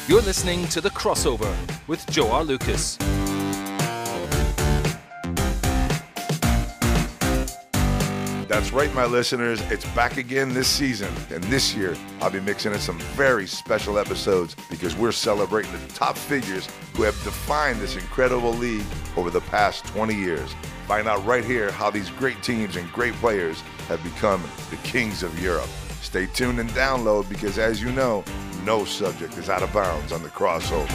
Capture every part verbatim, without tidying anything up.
You're listening to The Crossover with Joe R. Lucas. That's right, my listeners. It's back again this season. And this year, I'll be mixing in some very special episodes because we're celebrating the top figures who have defined this incredible league over the past twenty years. Find out right here how these great teams and great players have become the kings of Europe. Stay tuned and download because, as you know, no subject is out of bounds on The Crossover.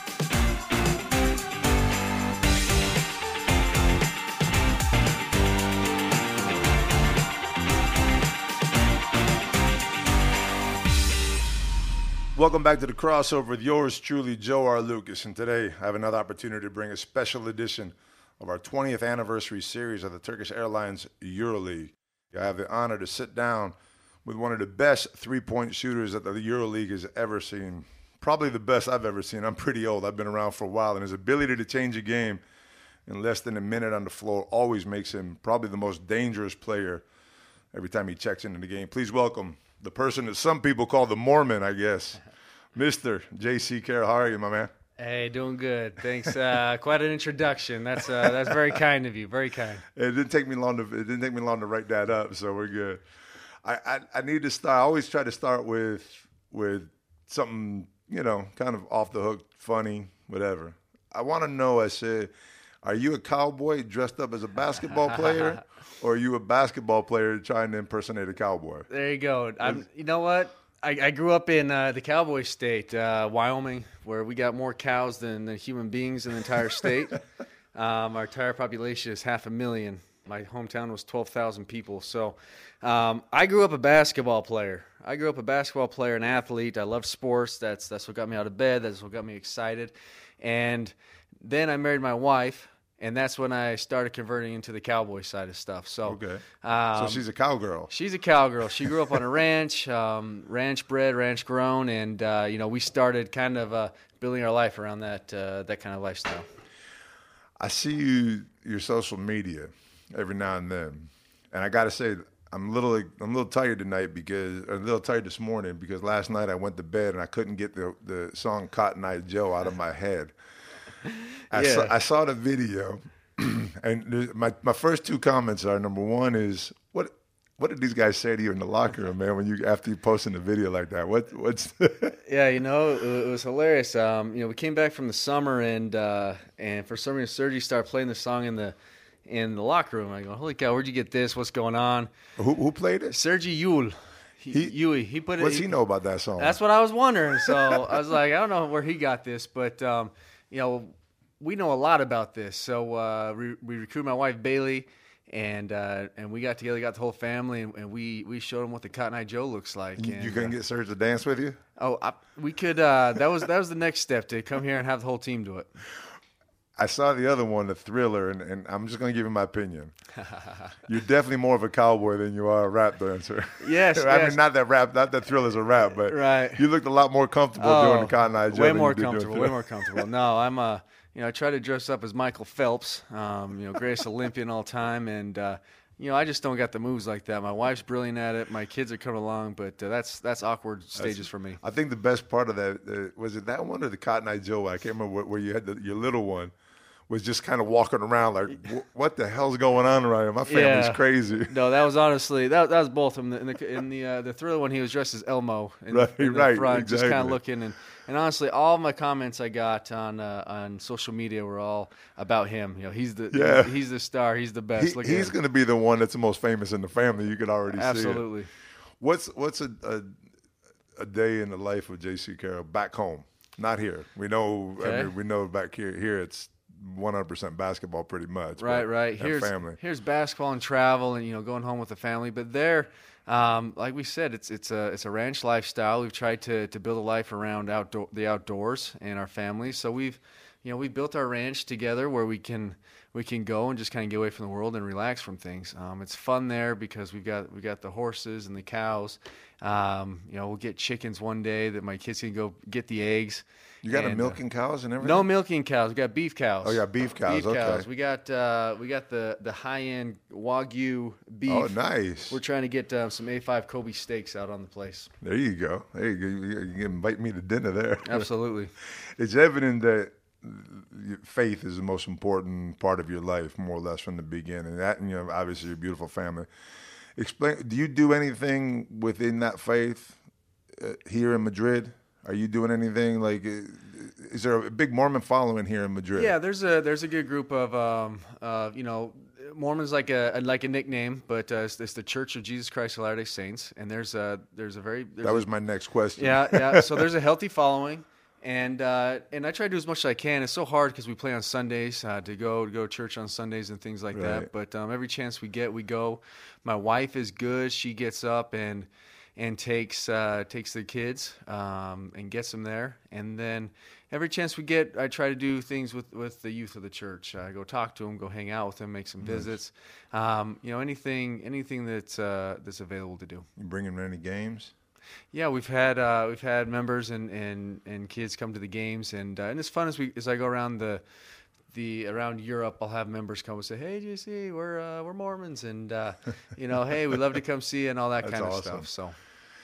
Welcome back to The Crossover with yours truly, Joe R. Lucas. And today I have another opportunity to bring a special edition of our twentieth anniversary series of the Turkish Airlines EuroLeague. I have the honor to sit down with one of the best three-point shooters that the EuroLeague has ever seen. Probably the best I've ever seen. I'm pretty old. I've been around for a while. And his ability to change a game in less than a minute on the floor always makes him probably the most dangerous player every time he checks into the game. Please welcome the person that some people call the Mormon, I guess, Mister J C Carroll. How are you, my man? Hey, doing good. Thanks. Uh, quite an introduction. That's uh, that's very kind of you. Very kind. It didn't take me long to it didn't take me long to write that up, so we're good. I, I, I need to start. I always try to start with with something, you know, kind of off the hook, funny, whatever. I want to know. I said, are you a cowboy dressed up as a basketball player, or are you a basketball player trying to impersonate a cowboy? There you go. I'm, you know what? I, I grew up in uh, the cowboy state, uh, Wyoming, where we got more cows than, than human beings in the entire state. um, our entire population is half a million. My hometown was twelve thousand people. So um, I grew up a basketball player. I grew up a basketball player, an athlete. I love sports. That's that's what got me out of bed. That's what got me excited. And then I married my wife, and that's when I started converting into the cowboy side of stuff. So, okay. Um, so she's a cowgirl. She's a cowgirl. She grew up on a ranch, um, ranch bred, ranch grown, and uh, you know we started kind of uh, building our life around that uh, that kind of lifestyle. I see you your social media every now and then, and I got to say I'm a little I'm a little tired tonight because or a little tired this morning because last night I went to bed and I couldn't get the the song Cotton Eye Joe out of my head. I, yeah. saw, I saw the video, and my my first two comments are, number one is, what what did these guys say to you in the locker room, man, when you after you posting the video like that? What what's Yeah, you know, it, it was hilarious. Um, you know, we came back from the summer, and uh, and for some reason, Sergi started playing the song in the in the locker room. I go, holy cow, where'd you get this? What's going on? Who who played it? Sergi Yul. He, He- Yui. He put it. What's he know about that song? That's what I was wondering. So I was like, I don't know where he got this, but um, you know, we know a lot about this. So uh, we, we recruited my wife Bailey, and uh, and we got together, got the whole family, and, and we we showed them what the Cotton Eye Joe looks like. you, and, you couldn't uh, get Serge to dance with you? Oh, I, we could. Uh, that was that was the next step, to come here and have the whole team do it. I saw the other one, the Thriller, and, and I'm just going to give you my opinion. You're definitely more of a cowboy than you are a rap dancer. Yes, I yes. mean, not that rap, not that Thriller's a rap, but Right. you looked a lot more comfortable doing the Cotton Eye Joe way than more you did doing comfortable, way Thriller. more comfortable. No, I'm uh, you know, I try to dress up as Michael Phelps, um, you know, greatest Olympian all time, and uh, you know, I just don't got the moves like that. My wife's brilliant at it. My kids are coming along, but uh, that's that's awkward stages That's- for me. I think the best part of that, uh, was it that one or the Cotton Eye Joe? I can't remember where, where you had the, your little one was just kind of walking around like, "Wh- what the hell's going on right here? My family's Yeah. crazy. No, that was honestly that that was both of them. In the in the uh, the Thriller one, he was dressed as Elmo in, Right, the, in the right, front, just kind of exactly. looking. And, and honestly, all my comments I got on uh, on social media were all about him. You know, he's the Yeah. he's the star, he's the best. He, Look he's at him. going to be the one that's the most famous in the family. You could already see it. Absolutely. What's what's a, a a day in the life of J C Carroll back home? Not here. We know. I Okay. mean, we know back here. Here it's one hundred percent basketball, pretty much. Right, but- right. and Here's family. here's basketball and travel, and you know, going home with the family. But there, um, like we said, it's it's a it's a ranch lifestyle. We've tried to to build a life around outdoor the outdoors and our families. So we've you know, we built our ranch together where we can we can go and just kind of get away from the world and relax from things. Um, it's fun there because we've got we got the horses and the cows. Um, you know, we'll get chickens one day that my kids can go get the eggs. You got and, a milking uh, cows and everything? No milking cows. We got beef cows. Oh, yeah, beef cows. Beef okay. cows. We got uh, we got the the high end Wagyu beef. Oh, nice. We're trying to get uh, some A five Kobe steaks out on the place. There you go. There you go. You, you can invite me to dinner there. Absolutely. It's evident that faith is the most important part of your life, more or less, from the beginning. That, and you know, obviously, your beautiful family. Explain. Do you do anything within that faith uh, here in Madrid? Are you doing anything like? Is there a big Mormon following here in Madrid? Yeah, there's a there's a good group of um, uh, you know, Mormon's like a like a nickname, but uh, it's, it's the Church of Jesus Christ of Latter-day Saints, and there's a there's a very there's that was a, my next question. Yeah, yeah. So there's a healthy following, and uh, and I try to do as much as I can. It's so hard because we play on Sundays uh, to go to go to church on Sundays and things like Right. that. But um, every chance we get, we go. My wife is good. She gets up and and takes uh, takes the kids um, and gets them there, and then every chance we get, I try to do things with, with the youth of the church. I go talk to them, go hang out with them, make some Nice. visits. Um, you know, anything anything that's uh, that's available to do. You bringing any games? Yeah, we've had uh, we've had members and, and, and kids come to the games, and uh, and it's fun as we as I go around the the around Europe. I'll have members come and say, "Hey, J C, we're uh, we're Mormons, and uh, you know, hey, we'd love to come see you," and all that That's kind of awesome. stuff. So.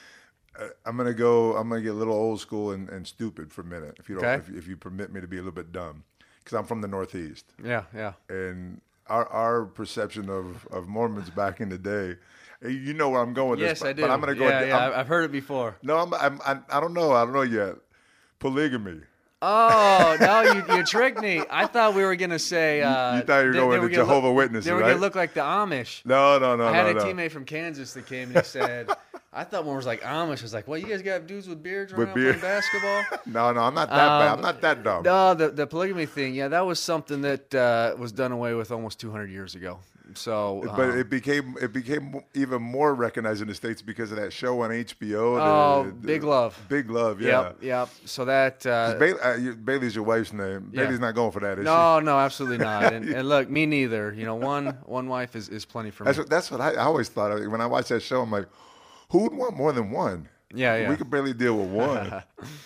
Uh, I'm gonna go. I'm gonna get a little old school and, and stupid for a minute, if you don't, Okay. if, if you permit me to be a little bit dumb, because I'm from the Northeast, Yeah, yeah. and our our perception of, of Mormons back in the day, you know where I'm going with Yes, this, but, I do. but I'm gonna go. Yeah, yeah. I'm- I've heard it before. no, I'm, I'm, I'm. I don't know. I don't know yet. Polygamy. Oh, no, you, you tricked me. I thought we were going to say... Uh, you thought you were they- going they to were gonna Jehovah look, Witnesses, They were right? going to look like the Amish. No, no, no, I had no, a no. teammate from Kansas that came and he said... I thought one was like Amish. I was like, well, you guys got dudes with beards With running beard- around playing basketball? No, no, I'm not that bad. I'm Um, not that dumb. No, the, the polygamy thing, yeah, that was something that uh, was done away with almost two hundred years ago. So, But um, it became it became even more recognized in the States because of that show on H B O. the- Oh, the- Big Love. Big Love, yeah. Yep, yep. So that... Uh, Bailey, uh, you- Bailey's your wife's name. Yeah. Bailey's not going for that, is no, no, absolutely not. And, and look, me neither. You know, one one wife is, is plenty for she? That's me. what, that's what I, I always thought. of. When I watched that show, I'm like, who would want more than one? Yeah, yeah. We could barely deal with one.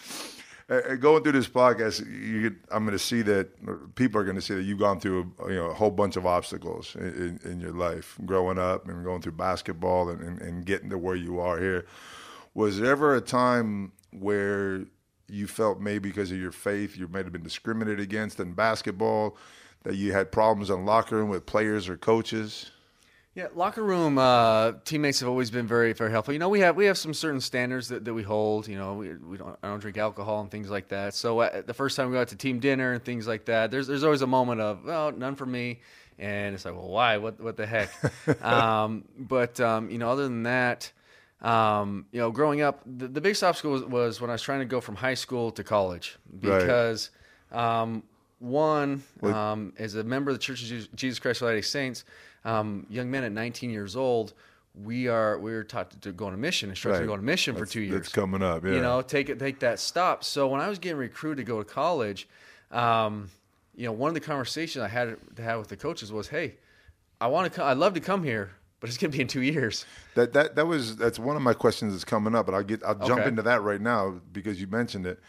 Uh, Going through this podcast, you, I'm going to see that people are going to see that you've gone through a, you know, a whole bunch of obstacles in, in, in your life, growing up and going through basketball and, and, and getting to where you are here. Was there ever a time where you felt maybe because of your faith you might have been discriminated against in basketball, that you had problems in the locker room with players or coaches? Yeah, locker room uh, teammates have always been very, very helpful. You know, we have we have some certain standards that, that we hold. You know, we, we don't I don't drink alcohol and things like that. So uh, the first time we go out to team dinner and things like that, there's there's always a moment of, well, none for me, and it's like, well, why? What what the heck? um, but um, you know, other than that, um, you know, growing up, the, the biggest obstacle was, was when I was trying to go from high school to college because. Um, One, What- um, as a member of the Church of Jesus- Jesus Christ of Latter-day Saints, um, young men at nineteen years old, we are we are taught to, to go on a mission, instructed Right. to go on a mission That's- for two years. That's coming up, yeah. You know, take it, take that stop. So when I was getting recruited to go to college, um, you know, one of the conversations I had to have with the coaches was, "Hey, I want to come. I'd love to come here, but it's going to be in two years." That that that was that's one of my questions that's coming up, but I'll get I'll jump Okay. into that right now because you mentioned it.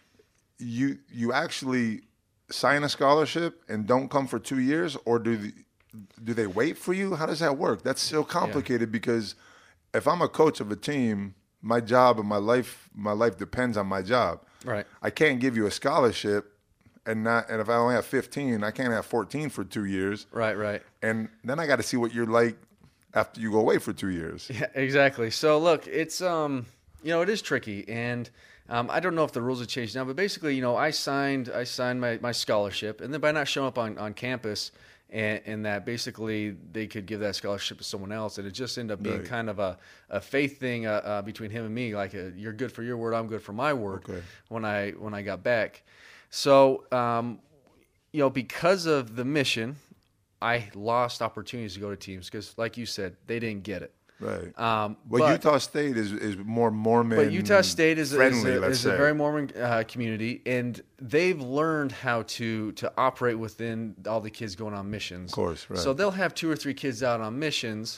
You you actually sign a scholarship and don't come for two years, or do the, do they wait for you? How does that work? That's so complicated because if I'm a coach of a team, my job and my life my life depends on my job. Right. I can't give you a scholarship and not and if I only have fifteen, I can't have fourteen for two years. Right. Right. And then I got to see what you're like after you go away for two years. Yeah, exactly. So look, it's um, you know, it is tricky, and um, I don't know if the rules have changed now, but basically, you know, I signed I signed my, my scholarship, and then by not showing up on, on campus, and, and that basically they could give that scholarship to someone else, and it just ended up being Right. kind of a, a faith thing uh, uh, between him and me, like a, you're good for your word, I'm good for my word. Okay. When I when I got back, so um, you know, because of the mission, I lost opportunities to go to teams because, like you said, they didn't get it. Right. Um, well, but, Utah State is, is more Mormon But Utah State is, friendly, is, a, let's is say. a very Mormon uh, community, and they've learned how to to operate within all the kids going on missions. Of course, right. So they'll have two or three kids out on missions,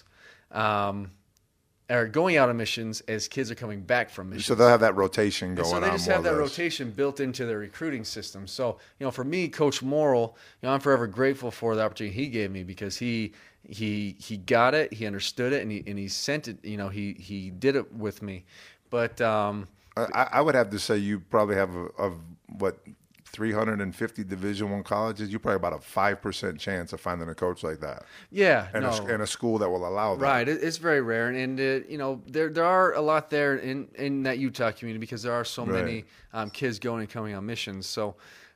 um, or going out on missions as kids are coming back from missions. So they'll have that rotation going on. And so they just more have or that less. rotation built into their recruiting system. So, you know, for me, Coach Morrill, you know, I'm forever grateful for the opportunity he gave me because he he he got it, he understood it, and he and he sent it. You know, he he did it with me. But um, I, I would have to say you probably have a, of what three hundred fifty Division One colleges. You probably about a five percent chance of finding a coach like that. yeah, And, no. a, and a school that will allow that. Right, it, it's very rare, and, and uh, you know there there are a lot there in, in that Utah community because there are so Right. many um, kids going and coming on missions. So,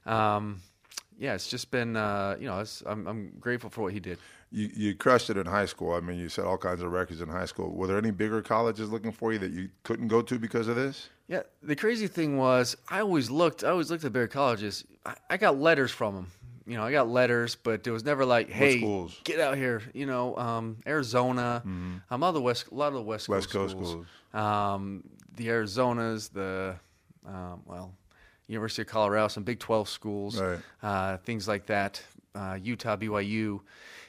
um, yeah, it's just been uh, you know it's, I'm I'm grateful for what he did. You, you crushed it in high school. I mean, you set all kinds of records in high school. Were there any bigger colleges looking for you that you couldn't go to because of this? Yeah, the crazy thing was I always looked I always looked at bigger colleges. I, I got letters from them. You know, I got letters, but it was never like, hey, schools? get out here. You know, um, Arizona, Mm-hmm. um, other West, a lot of the West Coast, West Coast schools, schools. Um, the Arizonas, the um, well, University of Colorado, some Big twelve schools, Right. uh, things like that. Uh, Utah, B Y U,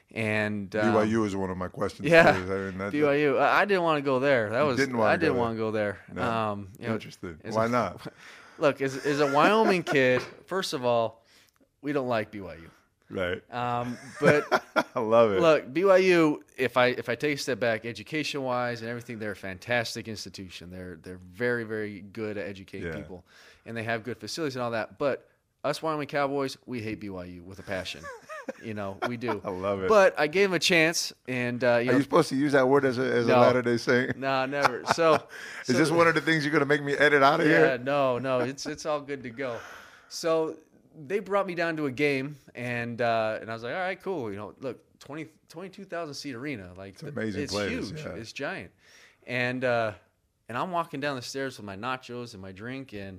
and um, B Y U is one of my questions. Yeah, too. I mean, that- B Y U. I I didn't want to go there. That You was didn't wanna I go didn't there. want to go there. No. Um, you know, Interesting. as Why a- not? Look, as, as a Wyoming kid, first of all, we don't like B Y U. Right. Um, but I love it. look, B Y U. If I if I take a step back, education wise and everything, they're a fantastic institution. They're they're very very good at educating Yeah. people, and they have good facilities and all that. But us Wyoming Cowboys, we hate B Y U with a passion. You know, we do. I love it. But I gave him a chance, and uh, you Are know, you supposed to use that word as a, as No. a Latter-day Saint? no, never. So Is so- this one of the things you're going to make me edit out of Yeah, here? no, no, it's it's all good to go. So they brought me down to a game, and uh, and I was like, all right, cool. You know, look, twenty, twenty-two thousand seat arena, like It's amazing It's place, huge. yeah. It's giant, and uh, and I'm walking down the stairs with my nachos and my drink, and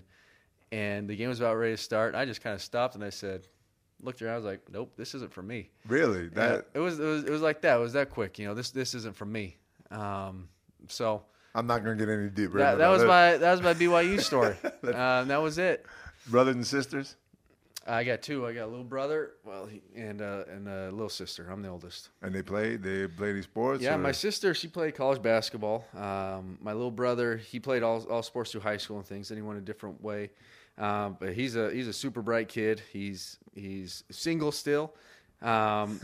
and the game was about ready to start. I just kind of stopped and I said, looked around, I was like, nope, this isn't for me. Really? Yeah, That it was it was it was like that. It was that quick. You know, this this isn't for me. Um, so. I'm not going to get any deeper. That, into that was Let- my that was my B Y U story. um, that was it. brothers and sisters. I got two. I got a little brother, well, he, and uh, and a little sister. I'm the oldest. And they played. They played any sports. Yeah, or- my sister, she played college basketball. Um, my little brother, he played all all sports through high school and things. Then he went a different way. Um, but he's a he's a super bright kid. He's he's single still. Um,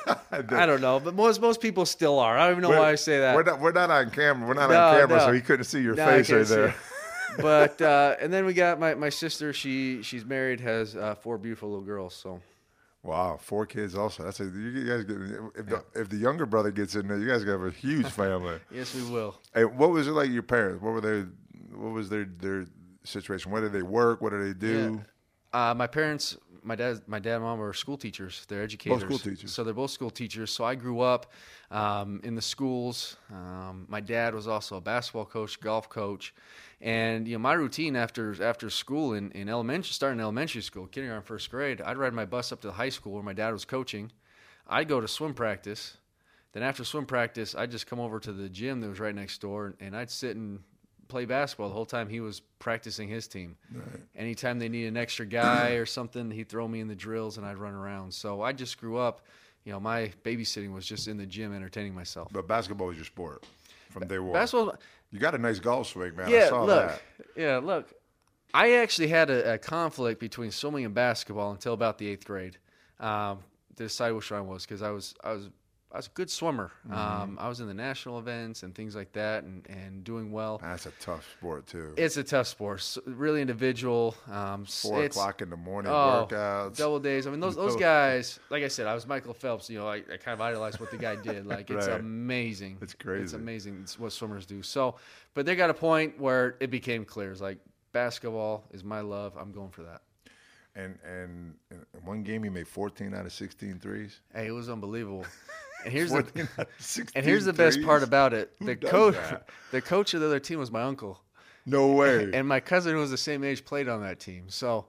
I don't know, but most most people still are. I don't even know We're- why I say that. We're not. We're not on camera. We're not No, on camera, no. so he couldn't see your No, I face can't right see there. it. But uh, and then we got my, my sister. She she's married, has uh, four beautiful little girls. So Wow, four kids also. That's a you guys get if the if the younger brother gets in there, you guys gonna have a huge family. yes, we will. Hey, what was it like? Your parents? What were their? What was their their situation? Where did they work? What did they do? Uh, my parents, my dad, my dad and mom were school teachers. They're educators. school teachers. So they're both school teachers. So I grew up um, in the schools. Um, my dad was also a basketball coach, golf coach, and you know my routine after after school in, in elementary, starting in elementary school, kindergarten, first grade, I'd ride my bus up to the high school where my dad was coaching. I'd go to swim practice. Then after swim practice, I'd just come over to the gym that was right next door, and I'd sit and play basketball the whole time he was practicing his team. Right. Anytime they needed an extra guy or something, he'd throw me in the drills and I'd run around. So I just grew up, you know, my babysitting was just in the gym entertaining myself. But basketball was your sport from day one. Basketball, You got a nice golf swing, man. I yeah, saw look, that. yeah, look. I actually had a, a conflict between swimming and basketball until about the eighth grade um, to decide which one I was because I was I was I was a good swimmer. Mm-hmm. Um, I was in the national events and things like that, and, and doing well. That's a tough sport too. It's a tough sport, s- really individual. Um, s- Four it's, o'clock in the morning Oh, workouts. double days. I mean, those those No. guys. Like I said, I was Michael Phelps. You know, I, I kind of idolized what the guy did. Like it's Right. amazing. It's crazy. It's amazing it's what swimmers do. So, but they got a point where it became clear. It's like basketball is my love. I'm going for that. And and in one game he made fourteen out of sixteen threes. Hey, it was unbelievable. And here's fourteen the out of sixteen and here's the best threes? part about it. Who The does coach, that? the coach of the other team was my uncle. No way. And my cousin, who was the same age, played on that team. So,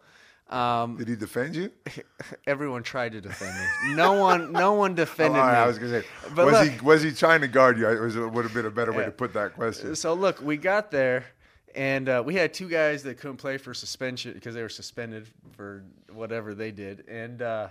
Um, Did he defend you? everyone tried to defend me. No one, no one defended Oh, all right, me. I was gonna say, But was look- he was he trying to guard you? It was it would have been a better way Yeah. to put that question. So look, we got there, and uh, we had two guys that couldn't play for suspension because they were suspended for whatever they did. And uh,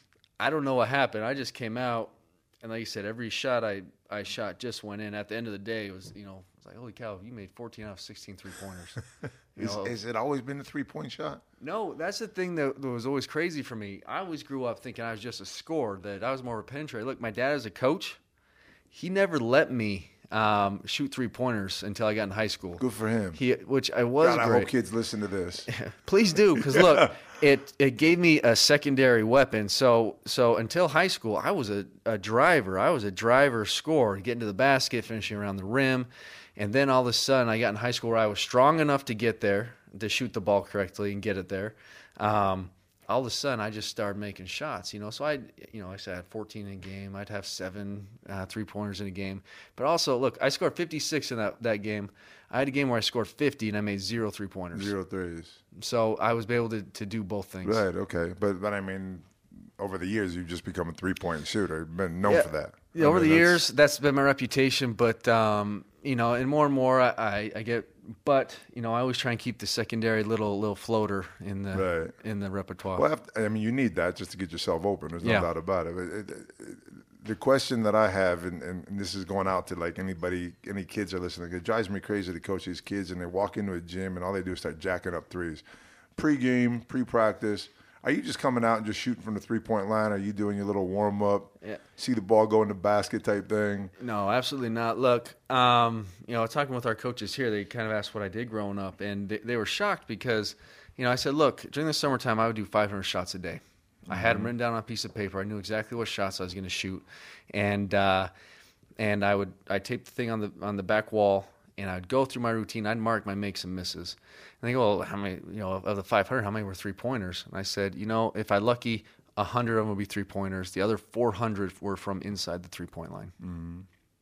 I don't know what happened. I just came out, and like you said, every shot I, I shot just went in. At the end of the day, it was, you know, it's like, holy cow, you made fourteen out of sixteen three-pointers. You Is, know, has it always been a three-point shot? no, that's the thing that, that was always crazy for me. I always grew up thinking I was just a scorer, that I was more of a penetrator. Look, my dad as a coach, he never let me um, shoot three-pointers until I got in high school. Good for him. He, which I was God, I great. hope kids listen to this. Please do, because look, it it gave me a secondary weapon. So so until high school, I was a, a driver. I was a driver scorer, getting to the basket, finishing around the rim. And then all of a sudden, I got in high school where I was strong enough to get there, to shoot the ball correctly and get it there. Um, all of a sudden, I just started making shots. You know, so I, you know, I said I had fourteen in a game. I'd have seven uh, three pointers in a game. But also, look, I scored fifty-six in that that game. I had a game where I scored fifty and I made zero three pointers. Zero threes. So I was able to, to do both things. Right. Okay. But but I mean, over the years, you've just become a three-point shooter. You've been known Yeah. for that. Yeah, I over mean, the that's- years, that's been my reputation. But um, you know, and more and more, I, I, I get. But you know, I always try and keep the secondary little little floater in the Right. in the repertoire. Well, I mean, you need that just to get yourself open. There's no Yeah. doubt about it. But it, it, it. The question that I have, and, and, and this is going out to like anybody, any kids are listening. It drives me crazy to coach these kids, and they walk into a gym, and all they do is start jacking up threes. Pre-game, pre-practice. Are you just coming out and just shooting from the three-point line? Are you doing your little warm-up, Yeah. see the ball go in the basket type thing? No, absolutely not. Look, um, you know, talking with our coaches here, they kind of asked what I did growing up, and they, they were shocked because, you know, I said, look, during the summertime, I would do five hundred shots a day. I had them written down on a piece of paper. I knew exactly what shots I was going to shoot, and uh, and I would I tape the thing on the on the back wall, and I'd go through my routine. I'd mark my makes and misses. And they go, well, how many? You know, of the five hundred, how many were three pointers? And I said, you know, if I lucky, a hundred of them would be three pointers. The other four hundred were from inside the three point line. Mm-hmm.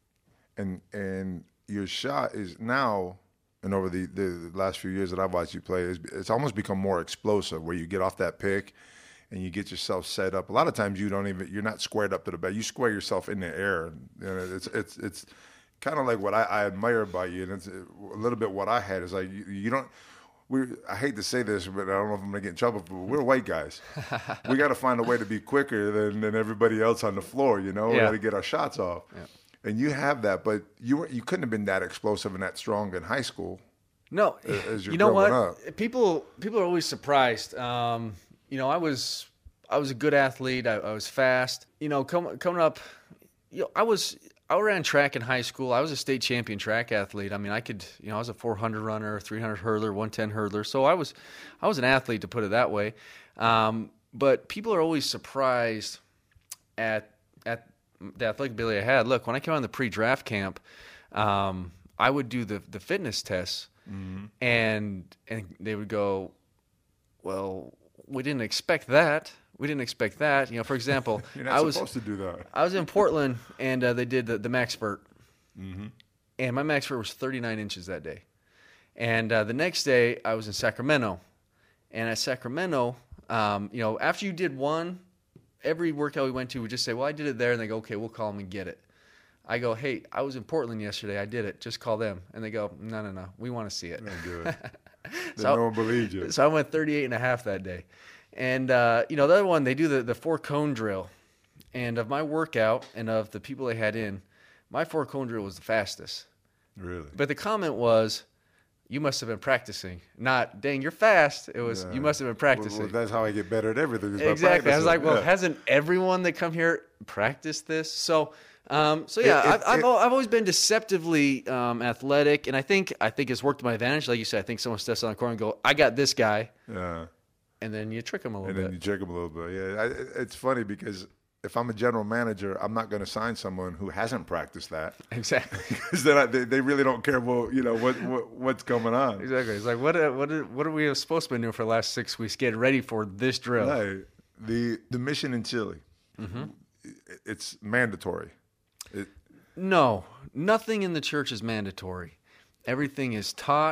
And and your shot is now, and over the, the, the last few years that I've watched you play, it's, it's almost become more explosive. Where you get off that pick, and you get yourself set up. A lot of times you don't even you're not squared up to the bed. You square yourself in the air. You know, it's it's it's kind of like what I, I admire about you, and it's a little bit what I had is like you, you don't. We I hate to say this, but I don't know if I'm gonna get in trouble. But we're white guys. We got to find a way to be quicker than, than everybody else on the floor. You know, we Yeah. got to get our shots off. Yeah. And you have that, but you were, you couldn't have been that explosive and that strong in high school. No, as you're you know what? growing up. People people are always surprised. Um, you know, I was I was a good athlete. I, I was fast. You know, com- coming up, you know, I was I ran track in high school. I was a state champion track athlete. I mean, I could, you know, I was a four hundred runner, three hundred hurdler, one ten hurdler. So I was I was an athlete, to put it that way. Um, but people are always surprised at at the athletic ability I had. Look, when I came on the pre-draft camp, um, I would do the the fitness tests, mm-hmm. and and they would go, well, we didn't expect that. We didn't expect that. You know, for example, You're not I was supposed to do that. I was in Portland, and uh, they did the, the max vert, Mm-hmm. and my max vert was thirty-nine inches that day. And uh, the next day, I was in Sacramento, and at Sacramento, um, you know, after you did one, every workout we went to would just say, well, I did it there, and they go, okay, we'll call them and get it. I go, hey, I was in Portland yesterday. I did it. Just call them. And they go, no, no, no. We want to see it. Don't do it. So- no one believed you. So I went thirty-eight and a half that day. And, uh, you know, the other one, they do the, the four cone drill. And of my workout and of the people they had in, my four cone drill was the fastest. Really? But the comment was, you must have been practicing. Not, dang, you're fast. It was, Yeah. you must have been Well, practicing. well, that's how I get better at everything. is by Exactly. I was practicing. like, well, Yeah. hasn't everyone that come here practiced this? So, um, so yeah, It- it- I've, I've, it- al- I've always been deceptively um, athletic, and I think I think it's worked to my advantage. Like you said, I think someone steps on the corner and go, I got this guy, Yeah. and then you trick them a little And bit. then you check them a little bit. Yeah, I, it- it's funny because if I'm a general manager, I'm not going to sign someone who hasn't practiced that Exactly. because then I, they, they really don't care about you know what, what what's going on. Exactly. It's like, what uh, what are, what are we supposed to be doing for the last six weeks getting ready for this drill? Right. The the mission in Chile, Mm-hmm. it, it's mandatory. It, No, nothing in the church is mandatory. Everything is taught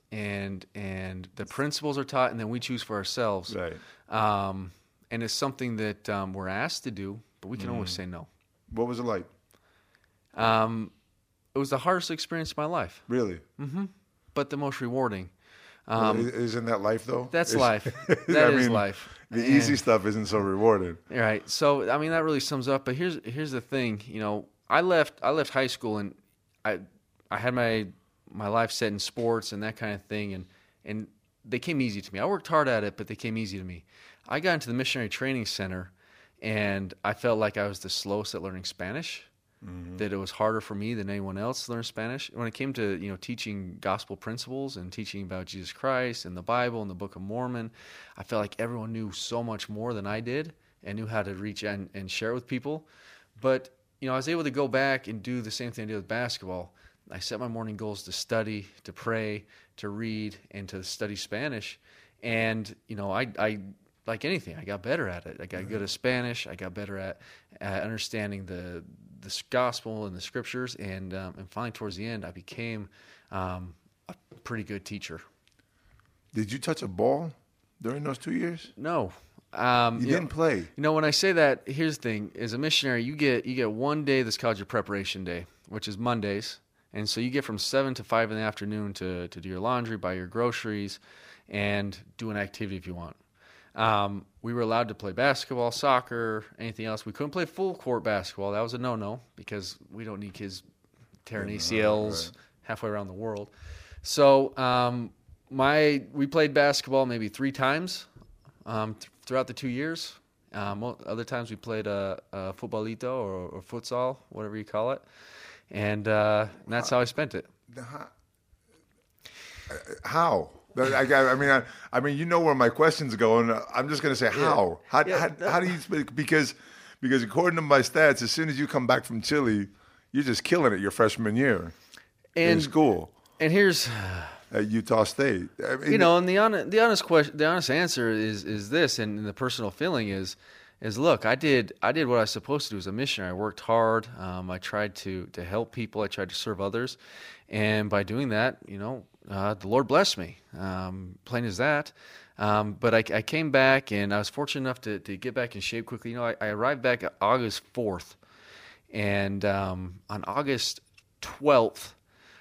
and and the principles are taught, and then we choose for ourselves. Right. Um, and it's something that um, we're asked to do, but we can Mm. always say no. What was it like? Um, it was the hardest experience of my life, Really? but the most rewarding. Well, Um, i- isn't that life, though? that's Is- life. That I is mean, life. The And- easy stuff isn't so rewarding. Right. So I mean that really sums up. But here's here's the thing. You know, I left I left high school and I I had my my life set in sports and that kind of thing, and and they came easy to me. I worked hard at it, but they came easy to me. I got into the missionary training center, and I felt like I was the slowest at learning Spanish. That it was harder for me than anyone else to learn Spanish. When it came to, you know, teaching gospel principles and teaching about Jesus Christ and the Bible and the Book of Mormon, I felt like everyone knew so much more than I did and knew how to reach out and, and share with people. But, you know, I was able to go back and do the same thing I did with basketball. I set my morning goals to study, to pray, to read, and to study Spanish. And, you know, I, I like anything, I got better at it. I got good at Spanish. I got better at, at understanding the the gospel and the scriptures, and um, and finally towards the end, I became um, a pretty good teacher. Did you touch a ball during those two years? No, um, You you didn't know, play. You know, when I say that, here's the thing: as a missionary, you get you get one day that's called your preparation day, which is Mondays, and so you get from seven to five in the afternoon to to do your laundry, buy your groceries, and do an activity if you want. Um, we were allowed to play basketball, soccer, anything else. We couldn't play full court basketball. That was a no-no because we don't need kids tearing A C Ls right. halfway around the world. So um, my we played basketball maybe three times um, th- throughout the two years. Um, mo- other times we played a, a futbolito or, or futsal, whatever you call it, and, uh, and that's how I spent it. How? I, I, I mean, I, I mean, you know where my question's going. I'm just going to say how. How, Yeah, how, that- how do you speak? Because, because according to my stats, as soon as you come back from Chile, you're just killing it your freshman year in And school and here's. at Utah State. I mean, You know, and the honest, the honest question, the honest answer is is this, and the personal feeling is, is look, I did I did what I was supposed to do as a missionary. I worked hard. Um, I tried to to help people. I tried to serve others, and by doing that, you know, uh, the Lord blessed me. Um, plain as that. Um, but I, I came back, and I was fortunate enough to to get back in shape quickly. You know, I, I arrived back August fourth, and um, on August twelfth,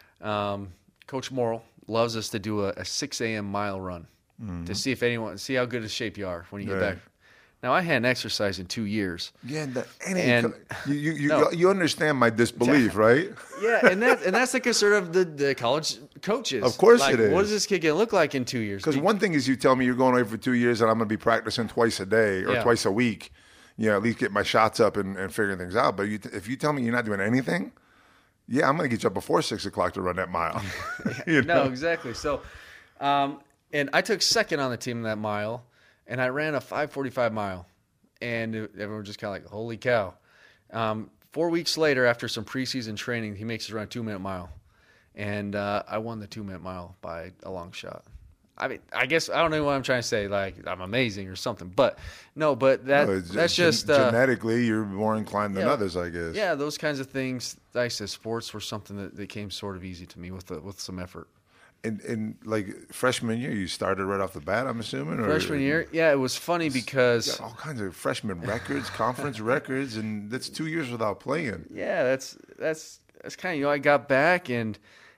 um, Coach Morrill loves us to do a, a six a.m. mile run to see if anyone see how good a shape you are when you get Right. back. Now I hadn't exercised in two years. yeah, the, and, And- you, you, you, No. you understand my disbelief, right? Yeah, and that and that's the concern of the, the college coaches. Of course like, it is. What is this kid gonna look like in two years? Because Be- one thing is you tell me you're going away for two years and I'm going to be practicing twice a day or Yeah. twice a week, you know, at least get my shots up and, and figuring things out. But you, if you tell me you're not doing anything, yeah, I'm going to get you up before six o'clock to run that mile. You know? No, exactly. So, um, and I took second on the team in that mile, and I ran a five forty-five mile, and it- everyone was just kind of like, "Holy cow!" Um, four weeks later, after some preseason training, he makes us run a two minute mile, and uh, I won the two minute mile by a long shot. I mean, I guess I don't know what I'm trying to say. Like I'm amazing or something, but no, but that No, it's that's gen- just uh, genetically, you're more inclined than yeah. others, I guess. yeah, those kinds of things. Like I said, sports were something that, that came sort of easy to me with the, with some effort. And, and like freshman year, you started right off the bat, I'm assuming? Or Freshman year, yeah, it was funny You because got all kinds of freshman records, conference records, and that's two years without playing. yeah, that's that's that's kind of you know I got back and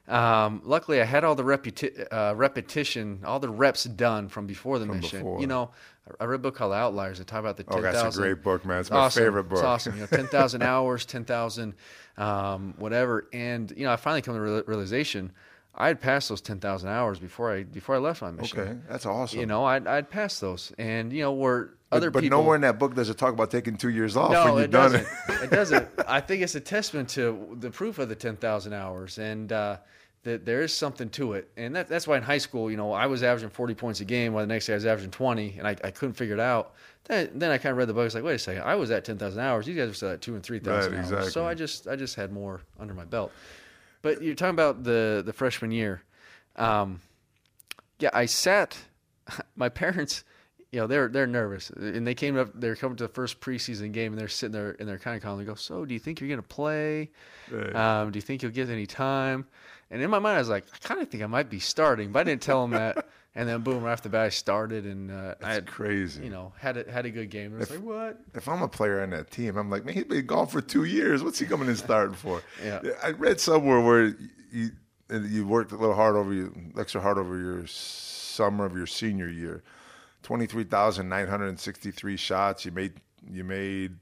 um, luckily I had all the repeti- uh, repetition, all the reps done from before the From mission. before. You know, I read a book called Outliers. That talk about the Oh, ten that's a thousand. great book, man. It's It's my awesome. favorite book. It's awesome. You know, ten thousand hours, ten thousand, um, whatever. And you know, I finally come to the real- realization I had passed those ten thousand hours before I before I left my mission. Okay, that's awesome. You know, I'd, I'd passed those, and you know, where other but, but people. nowhere in that book does it talk about taking two years off No, when you've it done doesn't. it. It doesn't. I think it's a testament to the proof of the ten thousand hours, and uh, that there is something to it. And that, that's why in high school, you know, I was averaging forty points a game, while the next day I was averaging twenty, and I, I couldn't figure it out. Then, then I kind of read the book. I was like, wait a second, I was at ten thousand hours. These guys are still at two and three thousand Right, hours. exactly. So I just, I just had more under my belt. But you're talking about the the freshman year. Um, yeah, I sat. My parents, you know, they're they're nervous, and they came up. They're coming to the first preseason game, and they're sitting there and they're kind of calm. They go, "So, do you think you're gonna play? Right. Um, do you think you'll get any time?" And in my mind, I was like, "I kind of think I might be starting," but I didn't tell them that. And then boom, right after the bat, I started, and uh, I had crazy. You know, had a, had a good game. And I was If- like, "What?" If I'm a player on that team, I'm like, man, he's been gone for two years. What's he coming in starting for? Yeah. I read somewhere where you you worked a little hard over your extra hard over your summer of your senior year. Twenty-three thousand nine hundred sixty-three shots. You made you made.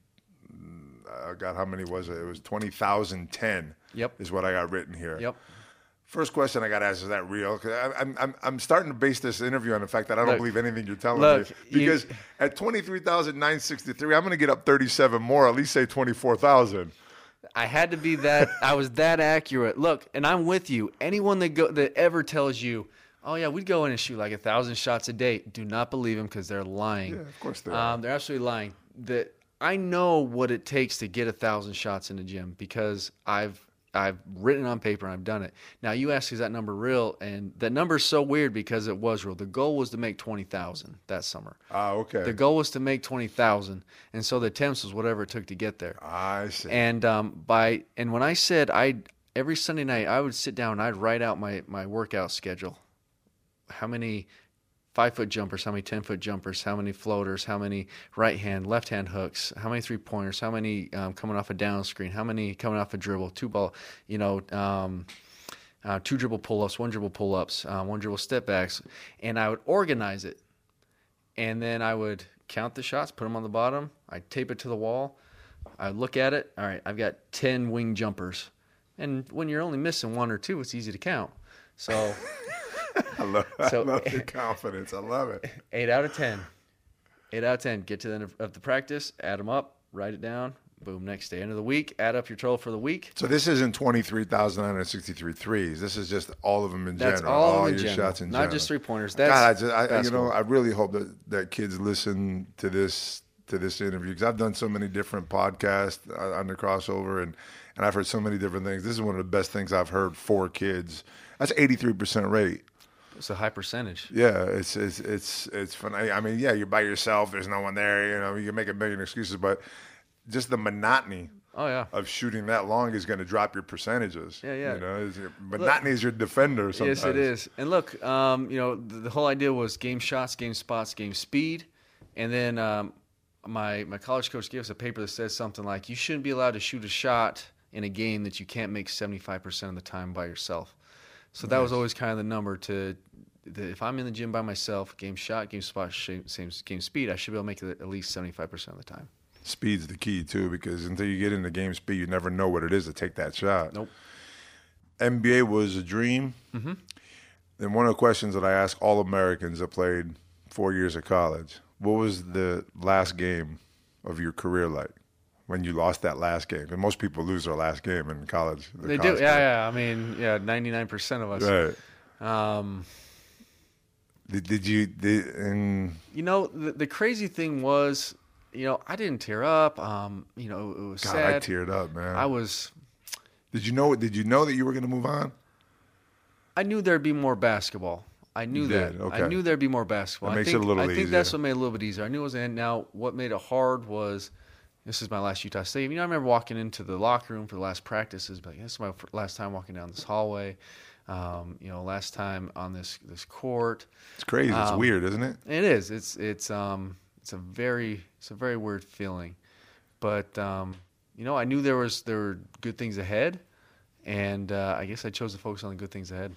I got how many was it? It was twenty thousand ten. Yep. Is what I got written here. Yep. First question I got to ask, is that real? 'Cause I, I'm, I'm, I'm starting to base this interview on the fact that I don't Look, believe anything you're telling look, me. Because you- at twenty-three thousand nine hundred sixty-three, I'm going to get up thirty-seven more, at least say twenty-four thousand. I had to be that. I was that accurate. Look, and I'm with you. Anyone that go that ever tells you, "Oh yeah, we'd go in and shoot like a thousand shots a day," do not believe them because they're lying. Yeah, of course they are. Um, they're absolutely lying. That I know what it takes to get a thousand shots in the gym because I've I've written on paper and I've done it. Now you ask, is that number real? And that number is so weird because it was real. The goal was to make twenty thousand that summer. Ah, okay. The goal was to make twenty thousand, and so the attempts was whatever it took to get there. I see. And um, by and when I said I every Sunday night I would sit down and I'd write out my, my workout schedule. How many five foot jumpers, how many ten foot jumpers, how many floaters, how many right hand, left hand hooks, how many three pointers, how many um, coming off a down screen, how many coming off a dribble, two ball, you know, um, uh, two dribble pull ups, one dribble pull ups, uh, one dribble step backs, and I would organize it, and then I would count the shots, put them on the bottom, I'd tape it to the wall. I look at it. All right, I've got ten wing jumpers, and when you're only missing one or two, it's easy to count. So, I love, so- I love your confidence. I love it. eight out of ten. Eight out of ten. Get to the end of, of the practice, add them up, write it down. Boom. Next day, end of the week, add up your total for the week. So this isn't twenty-three thousand nine hundred sixty-three threes. This is just all of them in That's general. all, in your general, shots in not general. just three pointers. That's God, I, just, I you basketball. know, I really hope that, that kids listen to this to this interview because I've done so many different podcasts on the crossover and, and I've heard so many different things. This is one of the best things I've heard for kids. That's eighty-three percent rate. It's a high percentage. Yeah, it's it's it's it's fun. I I mean, yeah, you're by yourself. There's no one there. You know, you can make a million excuses, but just the monotony Oh yeah. of shooting that long is going to drop your percentages. Yeah, yeah. You know, is your, monotony is your defender. Sometimes. Yes, it is. And look, um, you know, the, the whole idea was game shots, game spots, game speed, and then um, my my college coach gave us a paper that says something like, you shouldn't be allowed to shoot a shot in a game that you can't make seventy-five percent of the time by yourself. So that was always kind of the number to. The, if I'm in the gym by myself, game shot, game spot, same, same game speed, I should be able to make it at least seventy-five percent of the time. Speed's the key too, because until you get into game speed, you never know what it is to take that shot. Nope. N B A was a dream. Mm-hmm. Then one of the questions that I ask all Americans that played four years of college: what was the last game of your career like? When you lost that last game, and most people lose their last game in college. They do, college yeah, career. yeah. I mean, yeah, ninety-nine percent of us. Right. Um, Did, did you? Did, and You know, the, the crazy thing was, you know, I didn't tear up. Um, you know, it was God, sad. I teared up, man. I was, Did you know? Did you know that you were going to move on? I knew there'd be more basketball. I knew You that. did, okay. I knew there'd be more basketball. That makes I it a think, little I think easier. that's what made it a little bit easier. I knew it was in. Now, what made it hard was, this is my last Utah State. You know, I remember walking into the locker room for the last practices, like, this is my last time walking down this hallway. Um, you know, last time on this this court. It's crazy. It's Um, weird, isn't it? It is. It's it's um it's a very it's a very weird feeling, but um you know I knew there was there were good things ahead, and uh, I guess I chose to focus on the good things ahead.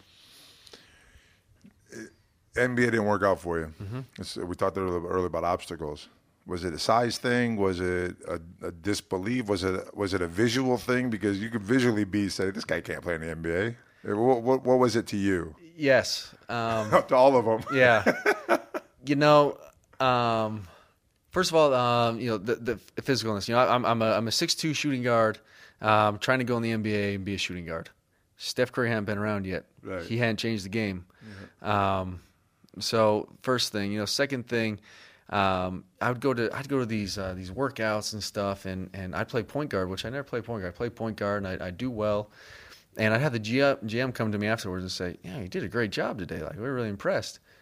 N B A didn't work out for you. Mm-hmm. It's, we talked earlier earlier about obstacles. Was it a size thing? Was it a, a disbelief? Was it was it a visual thing? Because you could visually be say, this guy can't play in the N B A. What, what, what was it to you? Yes. Um, To all of them. yeah. You know, um, first of all, um, you know the, the physicalness. You know, I'm I'm a I'm a six two shooting guard, um, trying to go in the N B A and be a shooting guard. Steph Curry hadn't been around yet. Right. He hadn't changed the game. Um, so first thing, you know, second thing, um, I would go to I'd go to these uh, these workouts and stuff, and, and I'd play point guard, which I never played point guard. I played point guard, and I I do well. And I'd have the G M come to me afterwards and say, "Yeah, you did a great job today. Like, we were really impressed."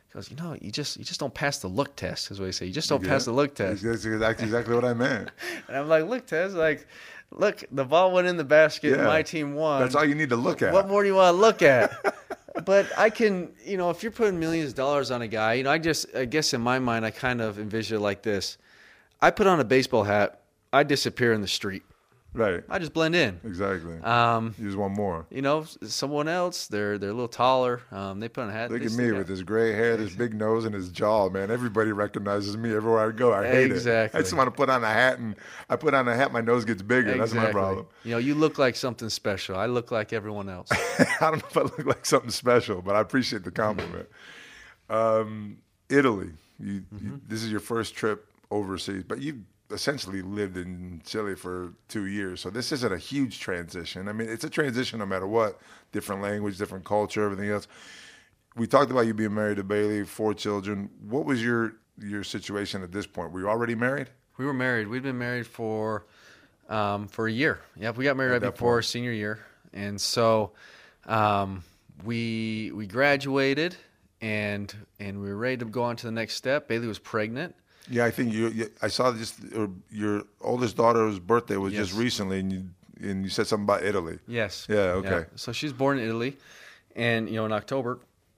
He goes, you know, you just you just don't pass the look test, is what he said. You just don't Yeah. pass the look test. That's exactly, exactly what I meant. And I'm like, look, Tez, like, look, the ball went in the basket. Yeah. My team won. That's all you need to look at. What more do you want to look at? But I can, you know, if you're putting millions of dollars on a guy, you know, I just, I guess in my mind, I kind of envision it like this. I put on a baseball hat, I disappear in the street. Right. I just blend in. Exactly. Um, You just want more. you know, someone else, they're they're a little taller. Um, they put on a hat. Look they at stick me out. with this gray hair, this big nose, and his jaw, man. Everybody recognizes me everywhere I go. I hate Exactly. it. I just want to put on a hat, and I put on a hat, my nose gets bigger. That's my Exactly. problem. You know, you look like something special. I look like everyone else. I don't know if I look like something special, but I appreciate the compliment. Um, Italy. You, Mm-hmm. you, this is your first trip overseas, but you essentially lived in Chile for two years. So this isn't a huge transition. I mean, it's a transition no matter what. Different language, different culture, everything else. We talked about you being married to Bailey, four children. What was your your situation at this point? Were you already married? We were married. We'd been married for um, for a year. Yep, we got married At right that before our point. senior year, and so um, we we graduated, and and we were ready to go on to the next step. Bailey was pregnant. Yeah, I think you. you I saw just uh, your oldest daughter's birthday was Yes. just recently, and you and you said something about Italy. Yes. Yeah, okay. So she was born in Italy, and you know in October.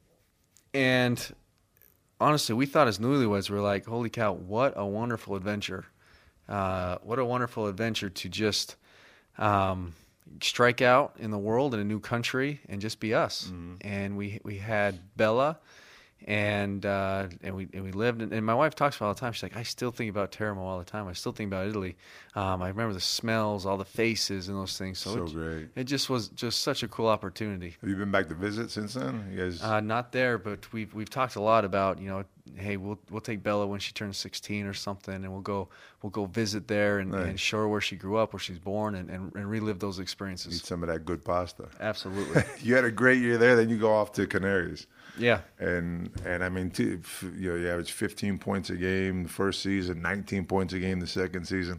And honestly, we thought as newlyweds, we were like, "Holy cow! What a wonderful adventure! Uh, what a wonderful adventure to just um, strike out in the world in a new country and just be us." Mm-hmm. And we we had Bella, and uh, and we and we lived. And, and my wife talks about it all the time. She's like, "I still think about Teramo all the time. I still think about Italy. Um, I remember the smells, all the faces, and those things." So, So it, great. it just was just such a cool opportunity. Have you been back to visit since then? You guys. Uh, not there, but we've we've talked a lot about, you know, hey, we'll we'll take Bella when she turns sixteen or something, and we'll go we'll go visit there and, Nice. and show her where she grew up, where she's born, and, and, and relive those Eat experiences. some of that good pasta. Absolutely, You had a great year there. Then you go off to Canaries, yeah, and and I mean, t- f- you know, you averaged fifteen points a game the first season, nineteen points a game the second season.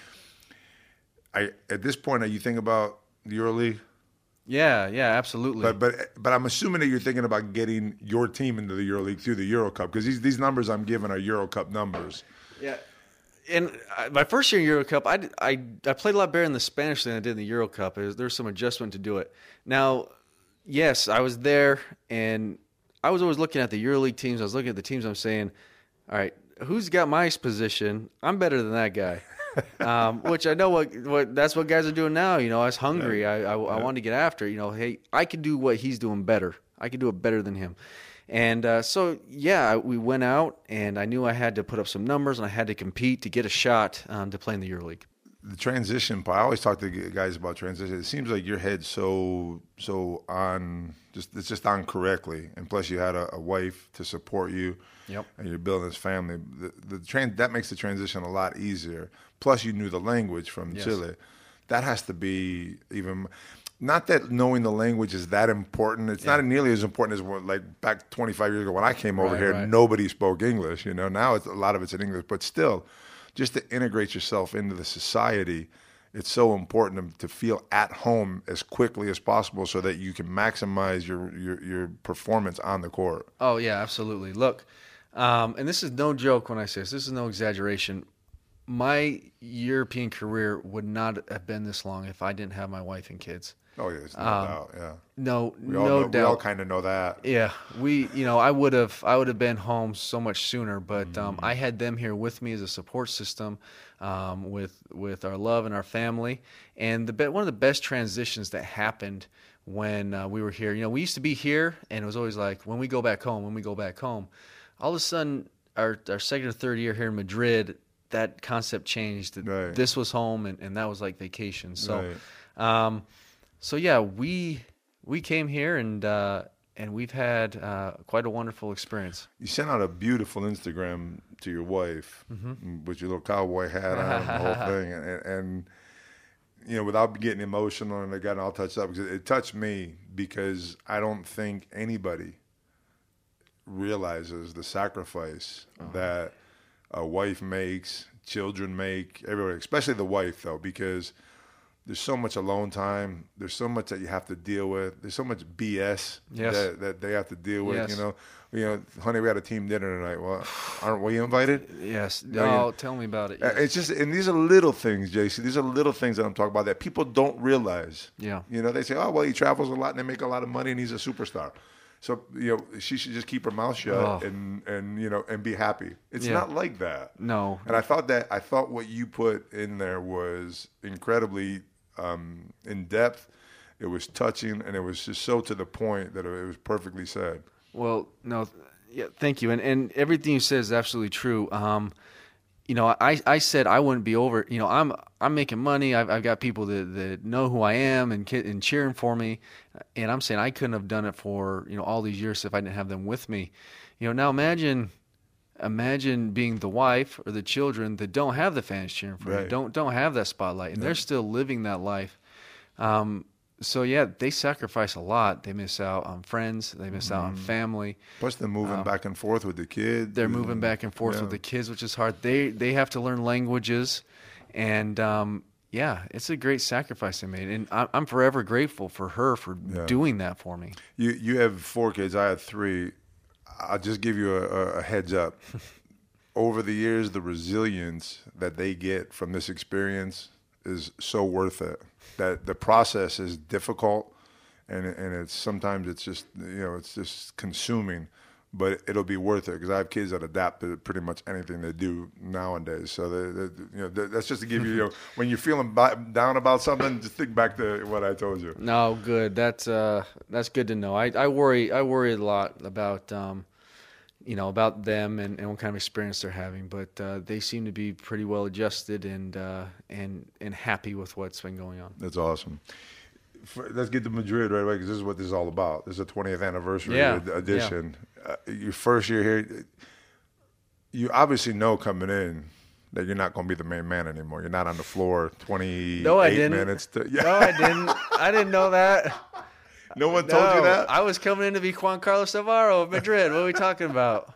I at this point, are you thinking about the EuroLeague? yeah, yeah, absolutely. But but but I'm assuming that you're thinking about getting your team into the EuroLeague through the Euro Cup, because these these numbers I'm giving are Euro Cup numbers. Yeah, and I, my first year in Euro Cup, I, did- I I played a lot better in the Spanish than I did in the Euro Cup. It was, there was some adjustment to do it. Now, yes, I was there, and I was always looking at the EuroLeague teams. I was looking at the teams. I'm saying, all right, who's got my position? I'm better than that guy. um, which I know what, what that's what guys are doing now. You know, I was hungry. I, I, I wanted to get after it. You know, hey, I can do what he's doing better. I can do it better than him. And uh, so, yeah, we went out, and I knew I had to put up some numbers, and I had to compete to get a shot um, to play in the EuroLeague. The transition part, I always talk to guys about transition. It seems like your head's so so on, just it's just on correctly, and plus you had a, a wife to support you. Yep. And you're building this family. The, the tran- that makes the transition a lot easier. Plus, you knew the language from Yes. Chile. That has to be even. Not that knowing the language is that important. It's not nearly as important as what, like back twenty-five years ago when I came over Right, here. right. Nobody spoke English. You know, now it's a lot of it's in English, but still, just to integrate yourself into the society, it's so important to, to feel at home as quickly as possible so that you can maximize your your, your performance on the court. Oh, yeah, absolutely. Look, um, and this is no joke when I say this. This is no exaggeration. My European career would not have been this long if I didn't have my wife and kids. Oh, yeah, there's no Um, doubt. Yeah, No, we all no know, doubt. we all kind of know that. Yeah, we, you know, I would have, I would have been home so much sooner, but um, Mm-hmm. I had them here with me as a support system, um, with with our love and our family, and the be- one of the best transitions that happened when uh, we were here. You know, we used to be here, and it was always like, when we go back home, when we go back home, all of a sudden, our our second or third year here in Madrid, that concept changed. Right. This was home, and, and that was like vacation. So. Right. Um, So yeah, we we came here and uh, and we've had uh, quite a wonderful experience. You sent out a beautiful Instagram to your wife with your little cowboy hat on and the whole thing, and, and you know, without getting emotional and getting all touched up, because it, it touched me, because I don't think anybody realizes the sacrifice that a wife makes, children make, everybody, especially the wife though, because there's so much alone time. There's so much that you have to deal with. There's so much B S Yes. that, that they have to deal with. Yes. You know, you know, honey, we had a team dinner tonight. Well, aren't we invited? Yes. No, No, you- tell me about it. Uh, Yes. It's just, and these are little things, J C. These are little things that I'm talking about that people don't realize. Yeah. You know, they say, oh, well, he travels a lot and they make a lot of money and he's a superstar. So, you know, she should just keep her mouth shut Oh. and, and, you know, and be happy. It's Yeah. not like that. No. And I thought that, I thought what you put in there was incredibly um, in depth. It was touching and it was just so to the point that it was perfectly said. Well, no, th- yeah, thank you. And and everything you said is absolutely true. Um, you know, I, I said I wouldn't be over. You know, I'm I'm making money. I've I've got people that, that know who I am and ki- and cheering for me. And I'm saying I couldn't have done it for you know all these years if I didn't have them with me. You know, now imagine. Imagine being the wife or the children that don't have the fans cheering for Right. you, don't don't have that spotlight, and they're still living that life. Um, so yeah, they sacrifice a lot. They miss out on friends. They miss out on family. Plus, they're moving back and forth with the kids. Um, They're moving back and forth Yeah. with the kids, which is hard. They they have to learn languages, and um, yeah, it's a great sacrifice they made, and I, I'm forever grateful for her for Yeah. doing that for me. You you have four kids. I had three. I'll just give you a, a, a heads up. Over the years, the resilience that they get from this experience is so worth it. That the process is difficult, and and it's sometimes it's just you know it's just consuming, but it'll be worth it because I have kids that adapt to pretty much anything they do nowadays. So they, they, you know that's just to give you, you know, when you're feeling bi- down about something, just think back to what I told you. No, good. That's uh, that's good to know. I, I worry I worry a lot about um, you know about them and, and what kind of experience they're having, but uh, they seem to be pretty well adjusted and uh, and and happy with what's been going on. That's awesome. For, let's get to Madrid right away because this is what this is all about. This is a twentieth anniversary Yeah, ed- edition. Uh, your first year here, you obviously know coming in that you're not going to be the main man anymore. You're not on the floor twenty-eight No, I didn't. minutes. To, yeah. No, I didn't. I didn't know that. No one told you No, that? I was coming in to be Juan Carlos Navarro of Madrid. What are we talking about?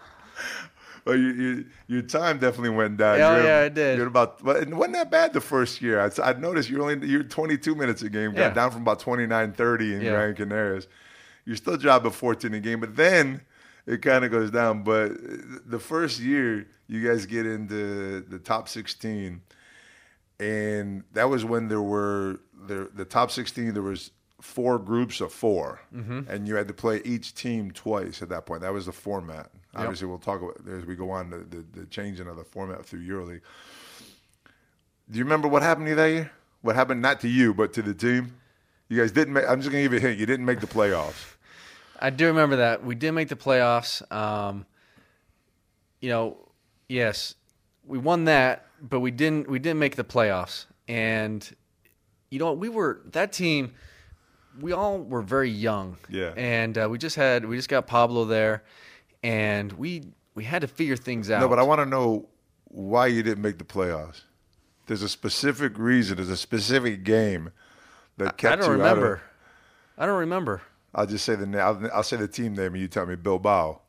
Well, you, you, your time definitely went down. Oh, You're- yeah, it did. You're about, but it wasn't that bad the first year. I, I noticed you only you're twenty-two minutes a game, got Yeah. down from about twenty-nine, thirty in Yeah. Gran Canaria. You're still dropping at fourteen a game, but then it kind of goes down. But the first year, you guys get into the top sixteen, and that was when there were the the top sixteen. There was four groups of four, Mm-hmm. and you had to play each team twice at that point. That was the format. Obviously, we'll talk about as we go on the, the, the changing of the format through EuroLeague. Do you remember what happened to you that year? What happened not to you, but to the team? You guys didn't make. I'm just gonna give you a hint. You didn't make the playoffs. I do remember that. We did make the playoffs. Um, you know, yes, we won that, but we didn't. We didn't make the playoffs. And you know, we were that team. We all were very young. Yeah. And uh, we just had we just got Pablo there, and we we had to figure things out. No, but I want to know why you didn't make the playoffs. There's a specific reason. There's a specific game that kept I don't you out remember. of. I don't remember. I'll just say the name. I'll, I'll say the team name, and you tell me Bilbao.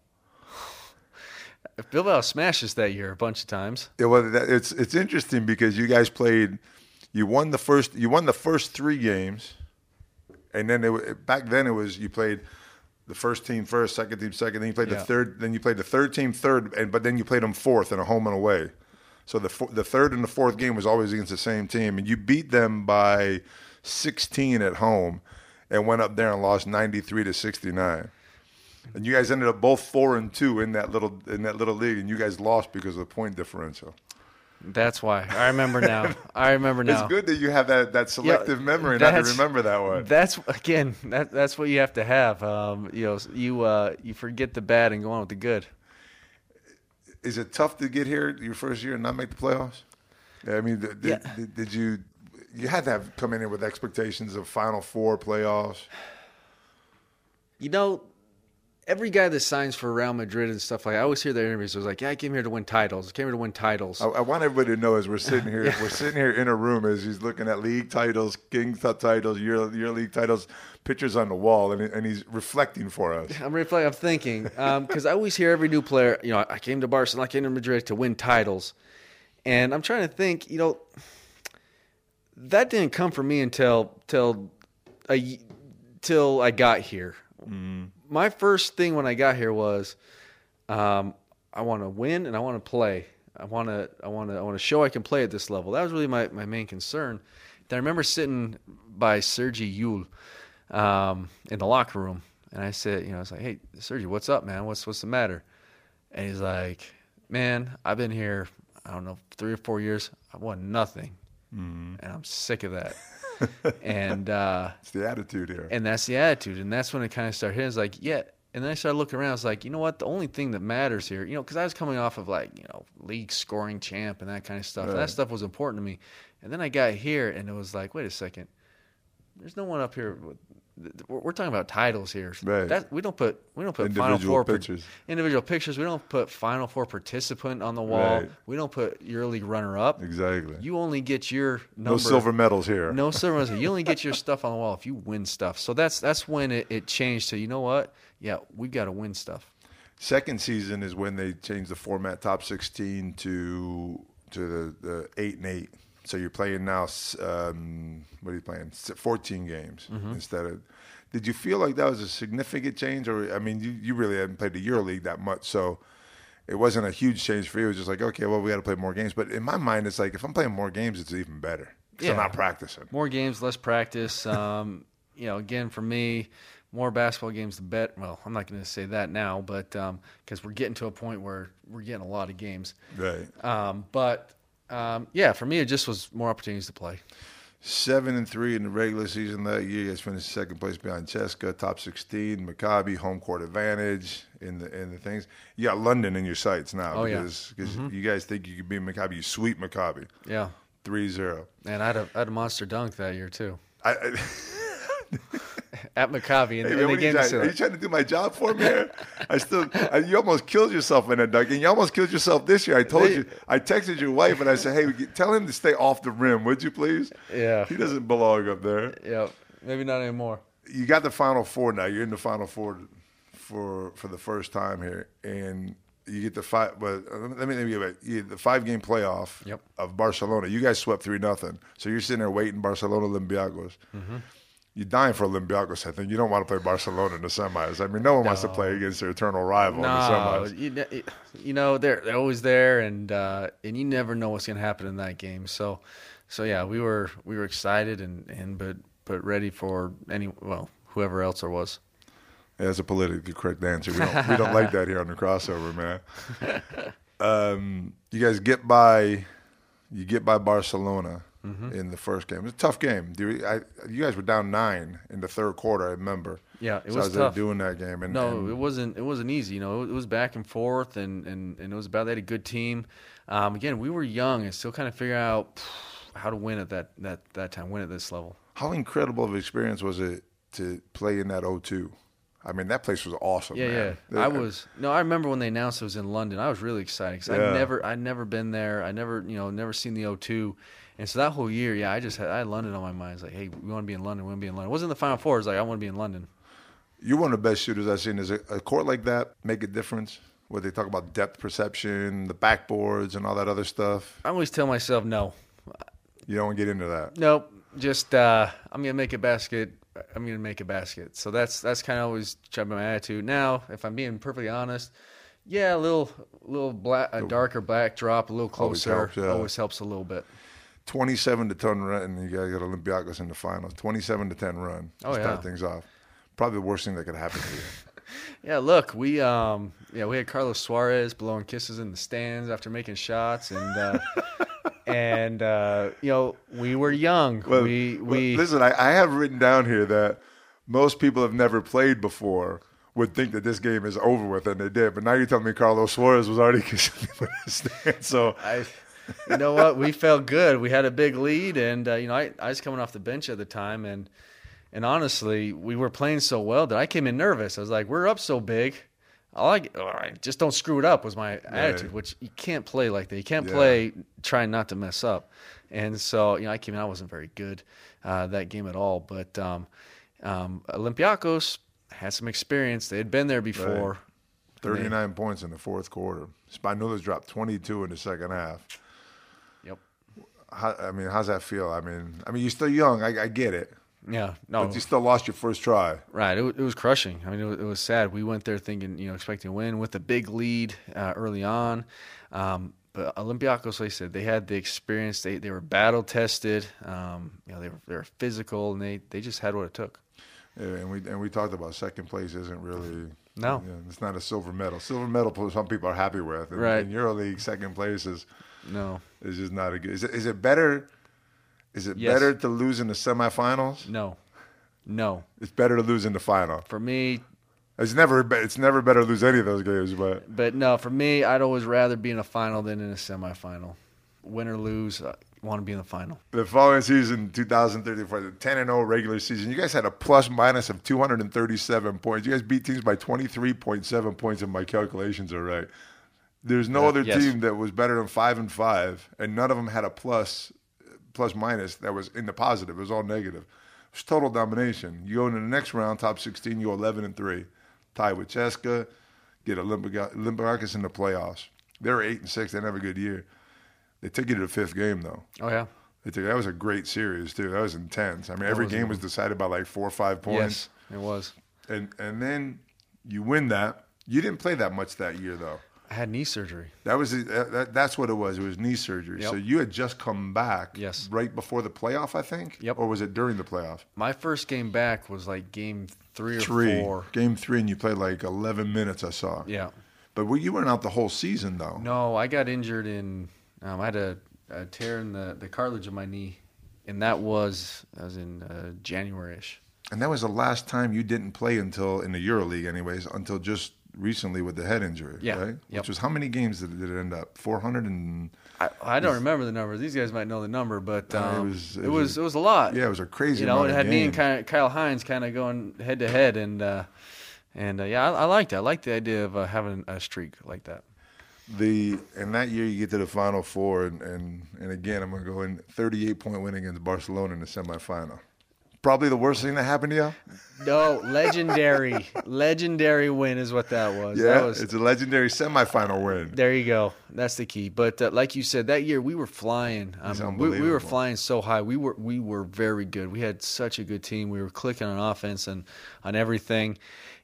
Bilbao smashed us that year a bunch of times. It was. It's it's interesting because you guys played. You won the first. You won the first three games, and then it, wa- back then it was you played the first team first, second team second. Then you played the Yeah. third. Then you played the third team third, and but then you played them fourth in a home and away. So the fo- the third and the fourth game was always against the same team, and you beat them by sixteen at home, and went up there and lost ninety-three to sixty-nine. And you guys ended up both four and two in that little in that little league, and you guys lost because of the point differential. That's why. I remember now. I remember now. It's good that you have that, that selective Yeah, memory not to that's- remember that one. That's again. That that's what you have to have. Um, you know, you uh, you forget the bad and go on with the good. Is it tough to get here your first year and not make the playoffs? Yeah, I mean, did, Yeah. did, did you you had to have come in here with expectations of Final Four playoffs? You know, every guy that signs for Real Madrid and stuff like, I always hear their interviews. I was like, yeah, I came here to win titles. I came here to win titles. I, I want everybody to know as we're sitting here, we're sitting here in a room as he's looking at league titles, King titles, your your league titles, pictures on the wall, and, and he's reflecting for us. I'm reflecting. I'm thinking because I always hear every new player. You know, I came to Barcelona, I came to Madrid to win titles, and I'm trying to think. You know, that didn't come from me until till a, till I got here. Mm. My first thing when I got here was, um, I want to win and I want to play. I want to I want to I want to show I can play at this level. That was really my, my main concern. And I remember sitting by Sergei Yul um, in the locker room, and I said, you know, I was like, "Hey, Sergei, what's up, man? What's what's the matter?" And he's like, "Man, I've been here, I don't know, three or four years. I won nothing, mm. and I'm sick of that." and uh, it's the attitude here, and that's the attitude, and that's when it kind of started hitting. It's like, yeah. And then I started looking around. I was like, you know what? The only thing that matters here, you know, because I was coming off of like, you know, league scoring champ and that kind of stuff. Right. That stuff was important to me. And then I got here, and it was like, wait a second. There's no one up here. With, we're talking about titles here. Right. That, we don't put we don't put individual Final Four pictures. individual pictures. We don't put Final Four participant on the wall. Right. We don't put EuroLeague runner up. Exactly. You only get your number. No silver medals here. No silver medals. You only get your stuff on the wall if you win stuff. So that's that's when it, it changed to, you know what? Yeah, we've got to win stuff. Second season is when they changed the format, top sixteen to to the, the eight and eight. So you're playing now. Um, what are you playing? fourteen games mm-hmm. instead of. Did you feel like that was a significant change, or I mean, you, you really hadn't played the EuroLeague that much, so it wasn't a huge change for you. It was just like, okay, well, we got to play more games. But in my mind, it's like if I'm playing more games, it's even better because yeah. I'm not practicing. More games, less practice. Um, you know, again, for me, more basketball games, the bet. Well, I'm not going to say that now, but because um, we're getting to a point where we're getting a lot of games. Right. Um, but um, yeah, for me, it just was more opportunities to play. Seven and three in the regular season that year. You guys finished second place behind Cheska, top sixteen, Maccabi, home court advantage in the in the things. You got London in your sights now oh, because yeah. mm-hmm. you guys think you could beat Maccabi. You sweep Maccabi. Yeah. three zero. And I had a, I had a monster dunk that year too. I, I At Maccabi in, hey, in man, the game. Are you, trying, are you trying to do my job for me here? I still, I, you almost killed yourself in that dunk, and you almost killed yourself this year. I told they, you, I texted your wife and I said, "Hey, tell him to stay off the rim, would you please?" Yeah, he doesn't belong up there. Yeah, maybe not anymore. You got the Final Four now. You're in the Final Four for for the first time here, and you get the five. But let me let me get back. You get the five game playoff yep. of Barcelona. You guys swept three nothing. So you're sitting there waiting, Barcelona, Olympiacos. Mm-hmm. You're dying for Olympiacos, I think. You don't want to play Barcelona in the semis. I mean, no one no. wants to play against their eternal rival no. in the semis. You, you know, they're they're always there, and uh, and you never know what's going to happen in that game. So, so yeah, we were we were excited and, and but but ready for any well whoever else there was. Yeah, that's a politically correct answer. We don't we don't like that here on the crossover, man. Um, you guys get by, you get by Barcelona. Mm-hmm. In the first game. It was a tough game. Dude, I, you guys were down nine in the third quarter, I remember. Yeah, it so was I was tough. There doing that game. And, no, and it wasn't It wasn't easy. You know, it was back and forth, and, and, and it was about, they had a good team. Um, again, we were young and still kind of figuring out how to win at that, that, that time, win at this level. How incredible of an experience was it to play in that O two? I mean, that place was awesome, yeah, man. Yeah, I was – no, I remember when they announced it was in London. I was really excited because yeah. I'd never, I'd never been there. I never, you know, never seen the O two. And so that whole year, yeah, I just had I had London on my mind. It's like, hey, we want to be in London. We want to be in London. It wasn't the Final Four. It was like, I want to be in London. You're one of the best shooters I've seen. Does a, a court like that make a difference? Where they talk about depth perception, the backboards, and all that other stuff? I always tell myself no. You don't want to get into that? Nope. Just uh, I'm going to make a basket. I'm going to make a basket. So that's that's kind of always tried my attitude. Now, if I'm being perfectly honest, yeah, a little, little black, a darker black drop, a little closer, always helps, yeah. always helps a little bit. twenty-seven to ten run, and you guys got Olympiacos in the finals. twenty-seven to ten run. Oh, to yeah. Start things off. Probably the worst thing that could happen to you. Yeah, look, we um, yeah, we had Carlos Suarez blowing kisses in the stands after making shots, and uh, and uh, you know, we were young. Well, we well, we listen. I, I have written down here that most people have never played before would think that this game is over with, and they did. But now you're telling me Carlos Suarez was already kissing in the stands. So I. You know what? We felt good. We had a big lead, and uh, you know, I, I was coming off the bench at the time, and and honestly, we were playing so well that I came in nervous. I was like, "We're up so big, all I all right, just don't screw it up." Was my right. attitude, which you can't play like that. You can't yeah. play trying not to mess up. And so, you know, I came in. I wasn't very good uh, that game at all, but um, um, Olympiacos had some experience. They had been there before. Right. thirty-nine they, points in the fourth quarter. Spinoza's dropped twenty-two in the second half. Yep. how, I mean, how's that feel? I mean, I mean, you're still young. I, I get it. Yeah, no, But you still lost your first try. right. It, wa- it was crushing. I mean, it was, it was sad. We went there thinking, you know, expecting to win with a big lead uh, early on. Um, but Olympiacos, like I said, they had the experience. They they were battle tested. Um, you know, they were they were physical, and they, they just had what it took. Yeah, and we and we talked about second place isn't really No. you know, it's not a silver medal. Silver medal, some people are happy with. And, Right. In EuroLeague, second place is No, is just not a good. Is it, is it better? Is it Yes. better to lose in the semifinals? no, no. It's better to lose in the final. For me, It's never be- it's never better to lose any of those games, but but no, for me, I'd always rather be in a final than in a semifinal. Win or lose, I want to be in the final. the following season, two thousand thirteen, for the ten and oh regular season, you guys had a plus minus of two hundred thirty-seven points. You guys beat teams by twenty-three point seven points, if my calculations are right. There's no Uh, other yes. team that was better than five and five, and none of them had a plus, plus minus that was in the positive. It was all negative. It was total domination. You go into the next round, top sixteen, you go eleven and three, tie with Cheska, get Olympic- Olympiacos in the playoffs. They were eight and six. They didn't have a good year. They took you to the fifth game though. Oh yeah, They took, that was a great series too. That was intense. I mean, every was a game good was decided by like four or five points. yes, it was. And and then you win that. You didn't play that much that year though. I had knee surgery. That was that, that- that's what it was. It was knee surgery. Yep. So you had just come back. Yes. Right before the playoff, I think. Yep. Or was it during the playoff? My first game back was like game three or Three. four. Game three, and you played like eleven minutes. I saw. Yeah. But well, you weren't out the whole season though. No, I got injured in. Um, I had a, a tear in the, the cartilage of my knee, and that was that was in uh, January-ish. And that was the last time you didn't play until in the EuroLeague, anyways, until just recently with the head injury. Yeah. Right. Yep. Which was how many games did it, did it end up? Four hundred and. I, I don't remember the number. These guys might know the number, but Uh, it um, was- it, it was, was- it was a lot. Yeah, it was a crazy. you know, amount it of had me and games. Ky- Kyle Hines kind of going head to head, and uh, and uh, yeah, I, I liked it. I liked the idea of uh, having a streak like that. The and that year you get to the Final Four, and and, and again I'm going to go in thirty-eight point win against Barcelona in the semifinal. Probably the worst thing that happened to you. No, legendary, legendary win is what that was. Yeah, that was, it's a legendary semifinal win. There you go. That's the key. But uh, like you said, that year we were flying. It's Um, we, we were unbelievable. flying so high. We were we were very good. We had such a good team. We were clicking on offense and on everything.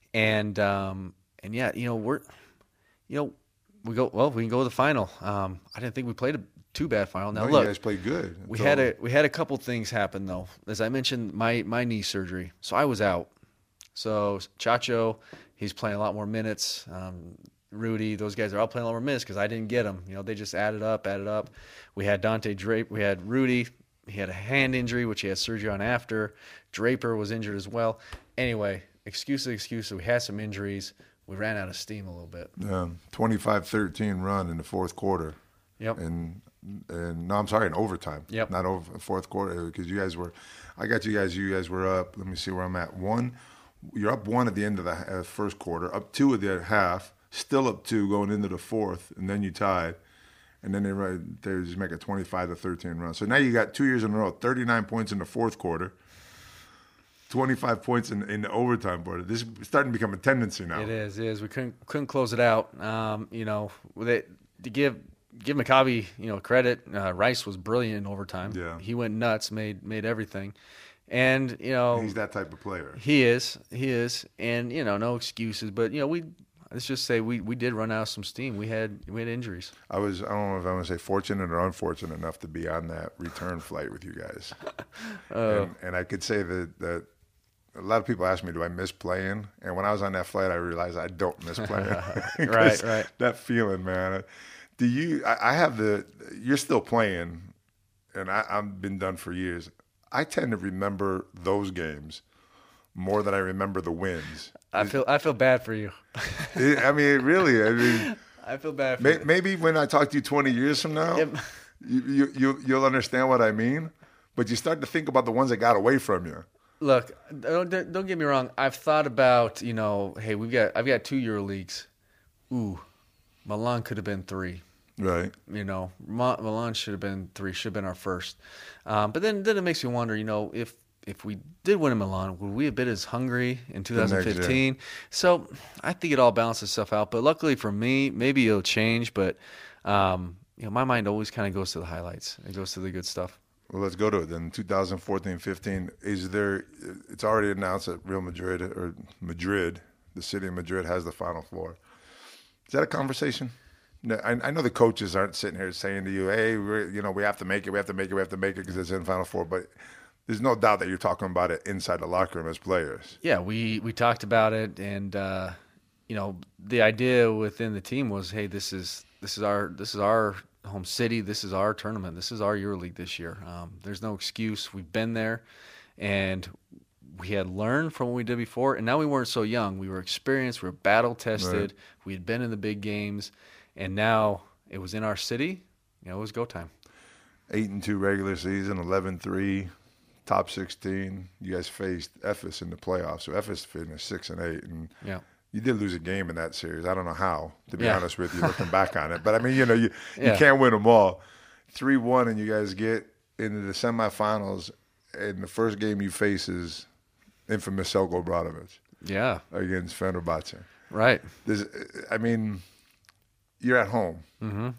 And um, and yeah, you know we're, you know, we go well. We can go to the final. Um, I didn't think we played a too bad final. Now No, look, you guys played good. we until- had a we had a couple things happen though. As I mentioned, my my knee surgery, so I was out. So Chacho, he's playing a lot more minutes. Um, Rudy, those guys are all playing a lot more minutes because I didn't get them. You know, they just added up, added up. We had Dante Draper. We had Rudy. He had a hand injury, which he had surgery on after. Draper was injured as well. Anyway, excuses, excuses. We had some injuries. We ran out of steam a little bit. um, twenty-five thirteen run in the fourth quarter. Yep. And and no, I'm sorry, in overtime. Yep. Not over fourth quarter because you guys were. I got you guys. You guys were up. Let me see where I'm at. One. You're up one at the end of the uh, first quarter. Up two at the half. Still up two going into the fourth, and then you tied. And then they run- they just make a twenty-five to thirteen run. So now you got two years in a row, thirty-nine points in the fourth quarter, twenty-five points in, in the overtime quarter. This is starting to become a tendency now. It is, it is. We couldn't couldn't close it out. Um, you know, with it, to give give Maccabi, you know, credit. Uh, Rice was brilliant in overtime. Yeah. He went nuts, made made everything, and you know He's that type of player. he is, he is, and you know, no excuses. But you know, we let's just say we, we did run out of some steam. We had we had injuries. I was, I don't know if I'm going to say fortunate or unfortunate enough to be on that return flight with you guys. Oh. and, and I could say that, that a lot of people ask me, do I miss playing? And when I was on that flight, I realized I don't miss playing. Right, right. That feeling, man. Do you, I, I have the, you're still playing, and I, I've been done for years. I tend to remember those games more than I remember the wins. I feel I feel bad for you. It, I mean, really, I mean, I feel bad for May- you. Maybe when I talk to you twenty years from now, Yep. you, you, you, you'll understand what I mean. But you start to think about the ones that got away from you. Look, don't, don't get me wrong. I've thought about, you know, hey, we've got I've got two Euro leagues. Ooh, Milan could have been three. Right. You know, Ma- Milan should have been three. Should have been our first. Um, but then, then it makes me wonder. You know, if if we did win in Milan, would we have been as hungry in twenty fifteen? So I think it all balances itself out. But luckily for me, maybe it'll change. But um, you know, my mind always kind of goes to the highlights. It goes to the good stuff. Well, let's go to it then. twenty fourteen fifteen, is there, it's already announced that Real Madrid, or Madrid, the city of Madrid has the Final Four. Is that a conversation? No, I, I know the coaches aren't sitting here saying to you, hey, we're, you know, we have to make it, we have to make it, we have to make it because it's in the Final Four. But there's no doubt that you're talking about it inside the locker room as players. Yeah, we, we talked about it, and uh, you know, the idea within the team was, hey, this is this is our this is our home city, this is our tournament, this is our EuroLeague this year. Um, there's no excuse. We've been there, and we had learned from what we did before, and now we weren't so young. We were experienced, we were battle tested, right. We had been in the big games, and now it was in our city. You know, it was go time. Eight and two regular season, eleven three. Top sixteen, you guys faced Efes in the playoffs. So Efes finished six and eight, and yeah. You did lose a game in that series. I don't know how, to be yeah. honest with you, looking back on it. But I mean, you know, you, yeah. you can't win them all. three one, and you guys get into the semifinals, and the first game you face is infamous Selko Obradovic. Yeah, against Fenerbahce. Right. There's, I mean, you're at home. Mm-hmm.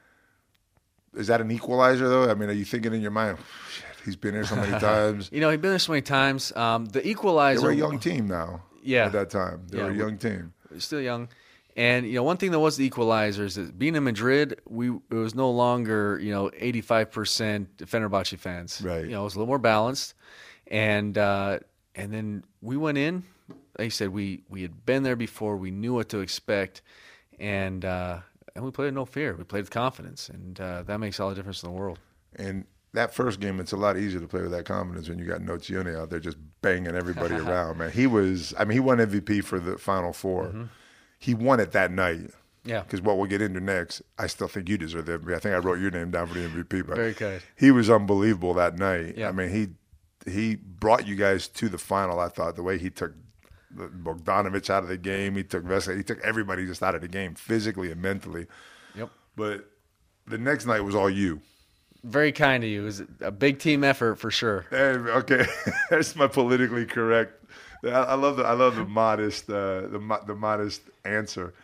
Is that an equalizer, though? I mean, are you thinking in your mind, shit, he's been here so many times? You know, he's been there so many times. Um, the equalizer. They were a young team now. Yeah. At that time. They yeah, were a young team. Still young. And, you know, one thing that was the equalizer is that being in Madrid, we it was no longer, you know, eighty-five percent Fenerbahce fans. Right. You know, it was a little more balanced. And uh, and then we went in. Like I said, we, we had been there before. We knew what to expect. And uh, and we played with no fear. We played with confidence. And uh, that makes all the difference in the world. And that first game, it's a lot easier to play with that confidence when you got Nocioni out there just banging everybody around, man. He was, I mean, he won M V P for the Final Four. Mm-hmm. He won it that night. Yeah. Because what we'll get into next, I still think you deserve the M V P. I think I wrote your name down for the M V P. But very good. He was unbelievable that night. Yeah. I mean, he he brought you guys to the final, I thought, the way he took Bogdanovic out of the game. He took Vesely. He took everybody just out of the game, physically and mentally. Yep. But the next night was all you. Very kind of you. It was a big team effort for sure. Hey, okay, that's my politically correct. I, I love the I love the modest uh, the the modest answer.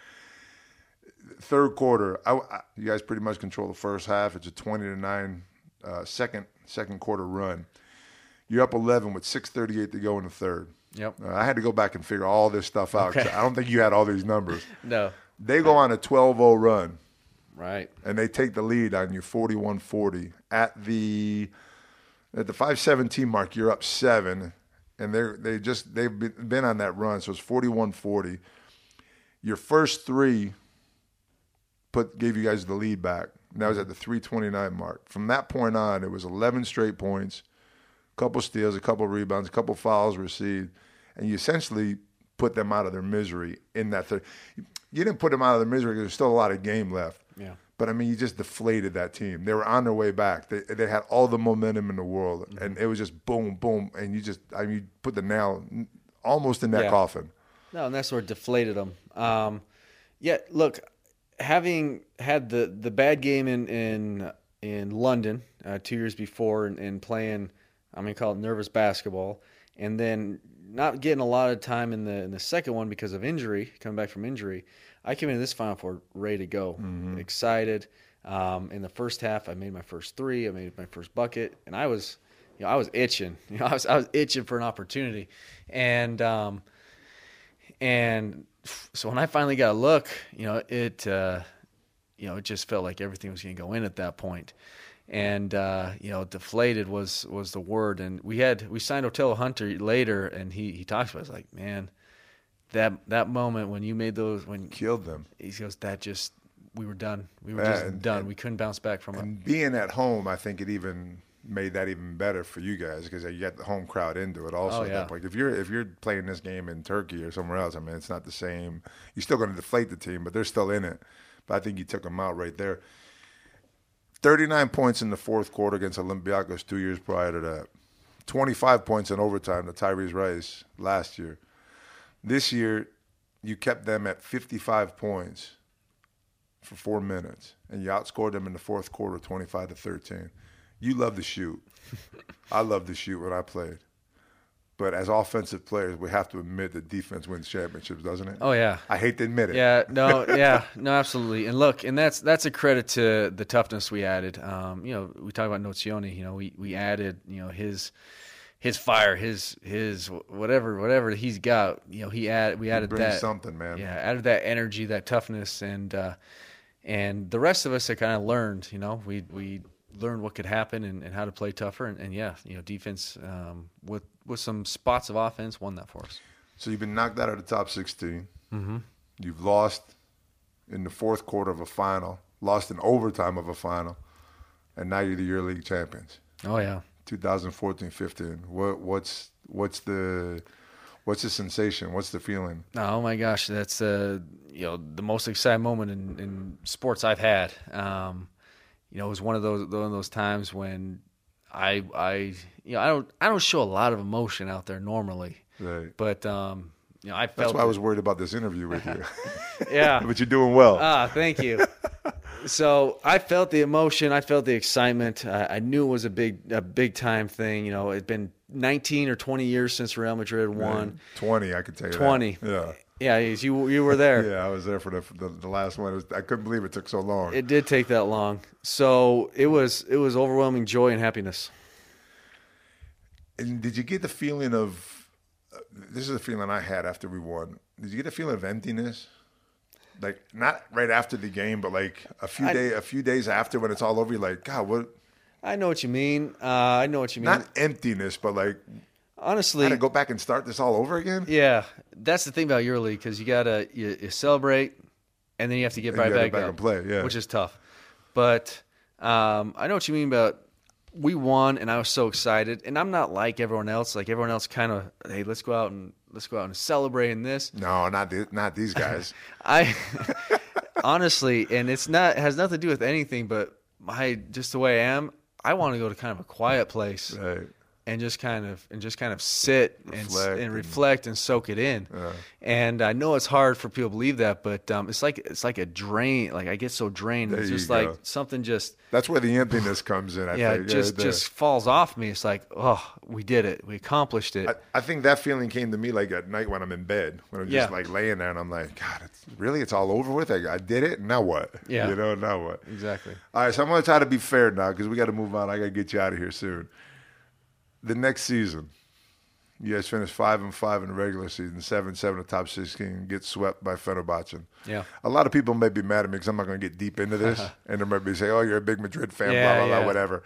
Third quarter, I, I, you guys pretty much control the first half. It's a twenty to nine uh, second second quarter run. You're up eleven with six thirty-eight to go in the third. Yep. Uh, I had to go back and figure all this stuff out. Okay. I don't think you had all these numbers. No. They go on a twelve oh run. Right. And they take the lead on you forty-one forty. At the at the five seventeen mark, you're up seven, and they they just they've been on that run, so it's forty-one forty. Your first three put gave you guys the lead back. And that was at the three twenty-nine mark. From that point on, it was eleven straight points, a couple steals, a couple rebounds, a couple fouls received, and you essentially put them out of their misery in that third. You didn't put them out of their misery because there's still a lot of game left. Yeah. But, I mean, you just deflated that team. They were on their way back. They they had all the momentum in the world, mm-hmm. and it was just boom, boom, and you just, I mean, you put the nail almost in that yeah. coffin. No, and that's where it deflated them. Um, yeah, look, having had the, the bad game in in, in London uh, two years before and, and playing, I'm going to call it nervous basketball, and then not getting a lot of time in the in the second one because of injury, coming back from injury, I came into this Final Four ready to go, mm-hmm. excited. Um, in the first half, I made my first three, I made my first bucket, and I was, you know, I was itching. You know, I was I was itching for an opportunity, and um, and so when I finally got a look, you know, it, uh, you know, it just felt like everything was going to go in at that point. And, uh, you know, deflated was, was the word. And we had, we signed Otello Hunter later, and he, he talks about it. It's like, man, that, that moment when you made those, when killed them, he goes, that just, we were done. We were yeah, just and, done. And, we couldn't bounce back from and it. Being at home, I think it even made that even better for you guys because you got the home crowd into it also oh, at yeah. that point. If you're, if you're playing this game in Turkey or somewhere else, I mean, it's not the same. You're still going to deflate the team, but they're still in it. But I think you took them out right there. thirty-nine points in the fourth quarter against Olympiacos two years prior to that. twenty-five points in overtime to Tyrese Rice last year. This year, you kept them at fifty-five points for four minutes, and you outscored them in the fourth quarter twenty-five to thirteen. You love to shoot. I love to shoot when I played. But as offensive players, we have to admit that defense wins championships, doesn't it? Oh yeah. I hate to admit it. Yeah, no, yeah, no, absolutely. And look, and that's that's a credit to the toughness we added. Um, you know, we talk about Nozioni. You know, we, we added, you know, his his fire, his his whatever whatever he's got. You know, he added we added brings that something, man. Yeah, added that energy, that toughness, and uh, and the rest of us had kind of learned. You know, we we learned what could happen and, and how to play tougher. And, and yeah, you know, defense um, with with some spots of offense won that for us. So you've been knocked out of the top sixteen. Mm-hmm. You've lost in the fourth quarter of a final, lost in overtime of a final, and now you're the EuroLeague champions. Oh yeah. twenty fourteen fifteen. What what's what's the what's the sensation? What's the feeling? Oh my gosh, that's uh you know the most exciting moment in, in sports I've had. Um, you know, it was one of those one of those times when I I you know I don't I don't show a lot of emotion out there normally, Right. but um, you know I felt That's why it. I was worried about this interview with you. Yeah. But you're doing well. Ah, thank you. So I felt the emotion. I felt the excitement. I, I knew it was a big, a big time thing. You know, it'd been nineteen or twenty years since Real Madrid won. twenty, I could tell you twenty. that. Yeah. Yeah, you you were there. Yeah, I was there for the the, the last one. It was, I couldn't believe it took so long. It did take that long. So it was it was overwhelming joy and happiness. And did you get the feeling of, uh, this is a feeling I had after we won. Did you get a feeling of emptiness? Like, not right after the game, but like a few I- day, a few days after when it's all over, you're like, God, what? I know what you mean. Uh, I know what you mean. Not emptiness, but like, Honestly, I had to go back and start this all over again? yeah, that's the thing about EuroLeague because you gotta you, you celebrate, and then you have to get And right you gotta back, back up, and play, yeah. which is tough. But um, I know what you mean about we won, and I was so excited. And I'm not like everyone else. Like everyone else, kind of, hey, let's go out and let's go out and celebrate in this. No, not the, not these guys. I honestly, and it's not it has nothing to do with anything, but my just the way I am. I want to go to kind of a quiet place. Right. And just kind of and just kind of sit and Reflect and, and- reflect and soak it in. Yeah. And I know it's hard for people to believe that, but um, it's like it's like a drain. Like I get so drained. There It's you just go. like something just That's where the emptiness comes in, I yeah, think. just the- just falls off me. It's like oh, we did it. We accomplished it. I, I think that feeling came to me like at night when I'm in bed, when I'm just Yeah. like laying there and I'm like, God, it's really, it's all over with. I, I did it. Now what? Yeah. You know, now what? exactly. All right, so I'm going to try to be fair now because we got to move on. I got to get you out of here soon. The next season, you guys finish five and five in the regular season, seven seven in the top sixteen, get swept by Fenerbahce. Yeah. A lot of people may be mad at me because I'm not going to get deep into this, and they might be saying, "Oh, you're a big Madrid fan," Yeah, blah blah yeah. blah, whatever.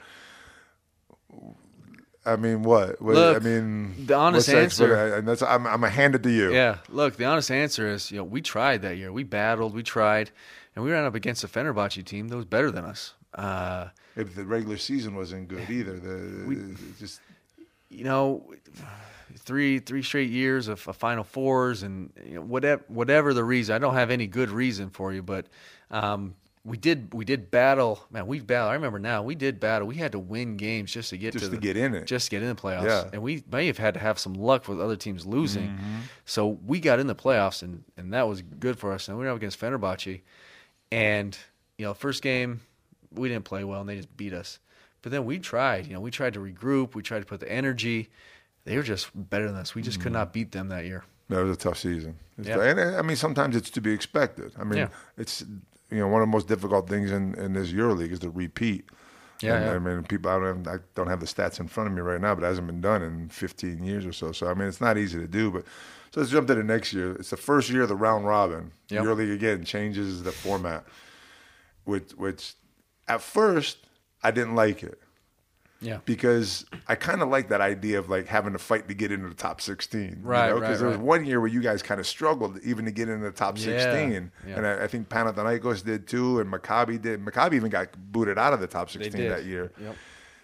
I mean, what? what Look, I mean, the honest what's the answer- explanation? and that's I'm I'm gonna hand it to you. Yeah. Look, the honest answer is you know we tried that year. We battled. We tried, and we ran up against a Fenerbahce team that was better than us. Uh, If the regular season wasn't good either, the it just you know, three three straight years of, of Final Fours and you know, whatever whatever the reason. I don't have any good reason for you, but um, we did we did battle. Man, we battled. I remember now. We did battle. We had to win games just to get just to, to the, get in it. just to get in the playoffs. Yeah. And we may have had to have some luck with other teams losing. Mm-hmm. So we got in the playoffs, and, and that was good for us. And we were up against Fenerbahce, and you know, first game we didn't play well, and they just beat us. But then we tried. You know, we tried to regroup. We tried to put the energy. They were just better than us. We just could not beat them that year. That was a tough season. It's Yeah. and uh, I mean, sometimes it's to be expected. I mean, Yeah. it's you know one of the most difficult things in, in this EuroLeague is the repeat. Yeah, And, yeah. I mean, people. I don't, have, I don't have the stats in front of me right now, but it hasn't been done in fifteen years or so. So I mean, it's not easy to do. But so let's jump to the next year. It's the first year of the round robin. Yep. EuroLeague again changes the format, which which at first I didn't like it. Yeah. Because I kind of like that idea of like having to fight to get into the top sixteen. Right, you know? right, there was right. one year where you guys kind of struggled even to get into the top Yeah, sixteen. yeah. And I, I think Panathinaikos did too, and Maccabi did. Maccabi even got booted out of the top They sixteen did. that year. Yep.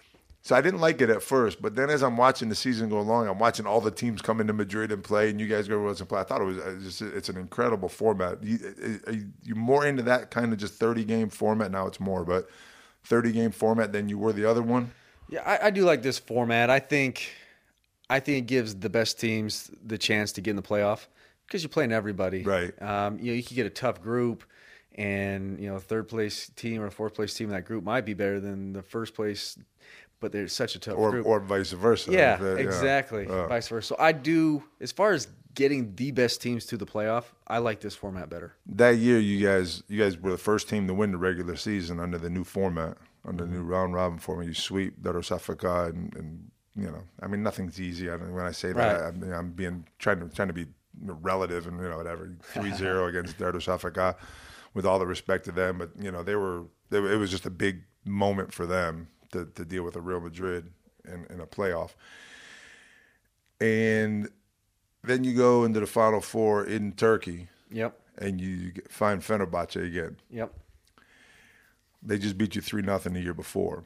So I didn't like it at first, but then as I'm watching the season go along, I'm watching all the teams come into Madrid and play, and you guys go and play. I thought it was uh, just it's an incredible format. You, are you you're more into that kind of just thirty game format now? It's more, but thirty game format than you were the other one. Yeah, I, I do like this format. I think, I think it gives the best teams the chance to get in the playoff because you're playing everybody. Right. Um, you know, you could get a tough group, and you know, third place team or fourth place team in that group might be better than the first place. but they're such a tough or group. or vice versa. Yeah, If, uh, exactly. Uh, Vice versa. So I do, as far as getting the best teams to the playoff, I like this format better. that year, you guys you guys were the first team to win the regular season under the new format, under the new round robin format. You sweep Darussafaka, and, and you know, I mean, nothing's easy. I mean, when I say that, Right. I, I mean, I'm being trying to trying to be relative and you know whatever. three zero against Darussafaka, with all the respect to them, but you know they were, they were it was just a big moment for them to to deal with a Real Madrid in, in a playoff, and then you go into the Final Four in Turkey. Yep. And you find Fenerbahce again. Yep. They just beat you three nothing the year before.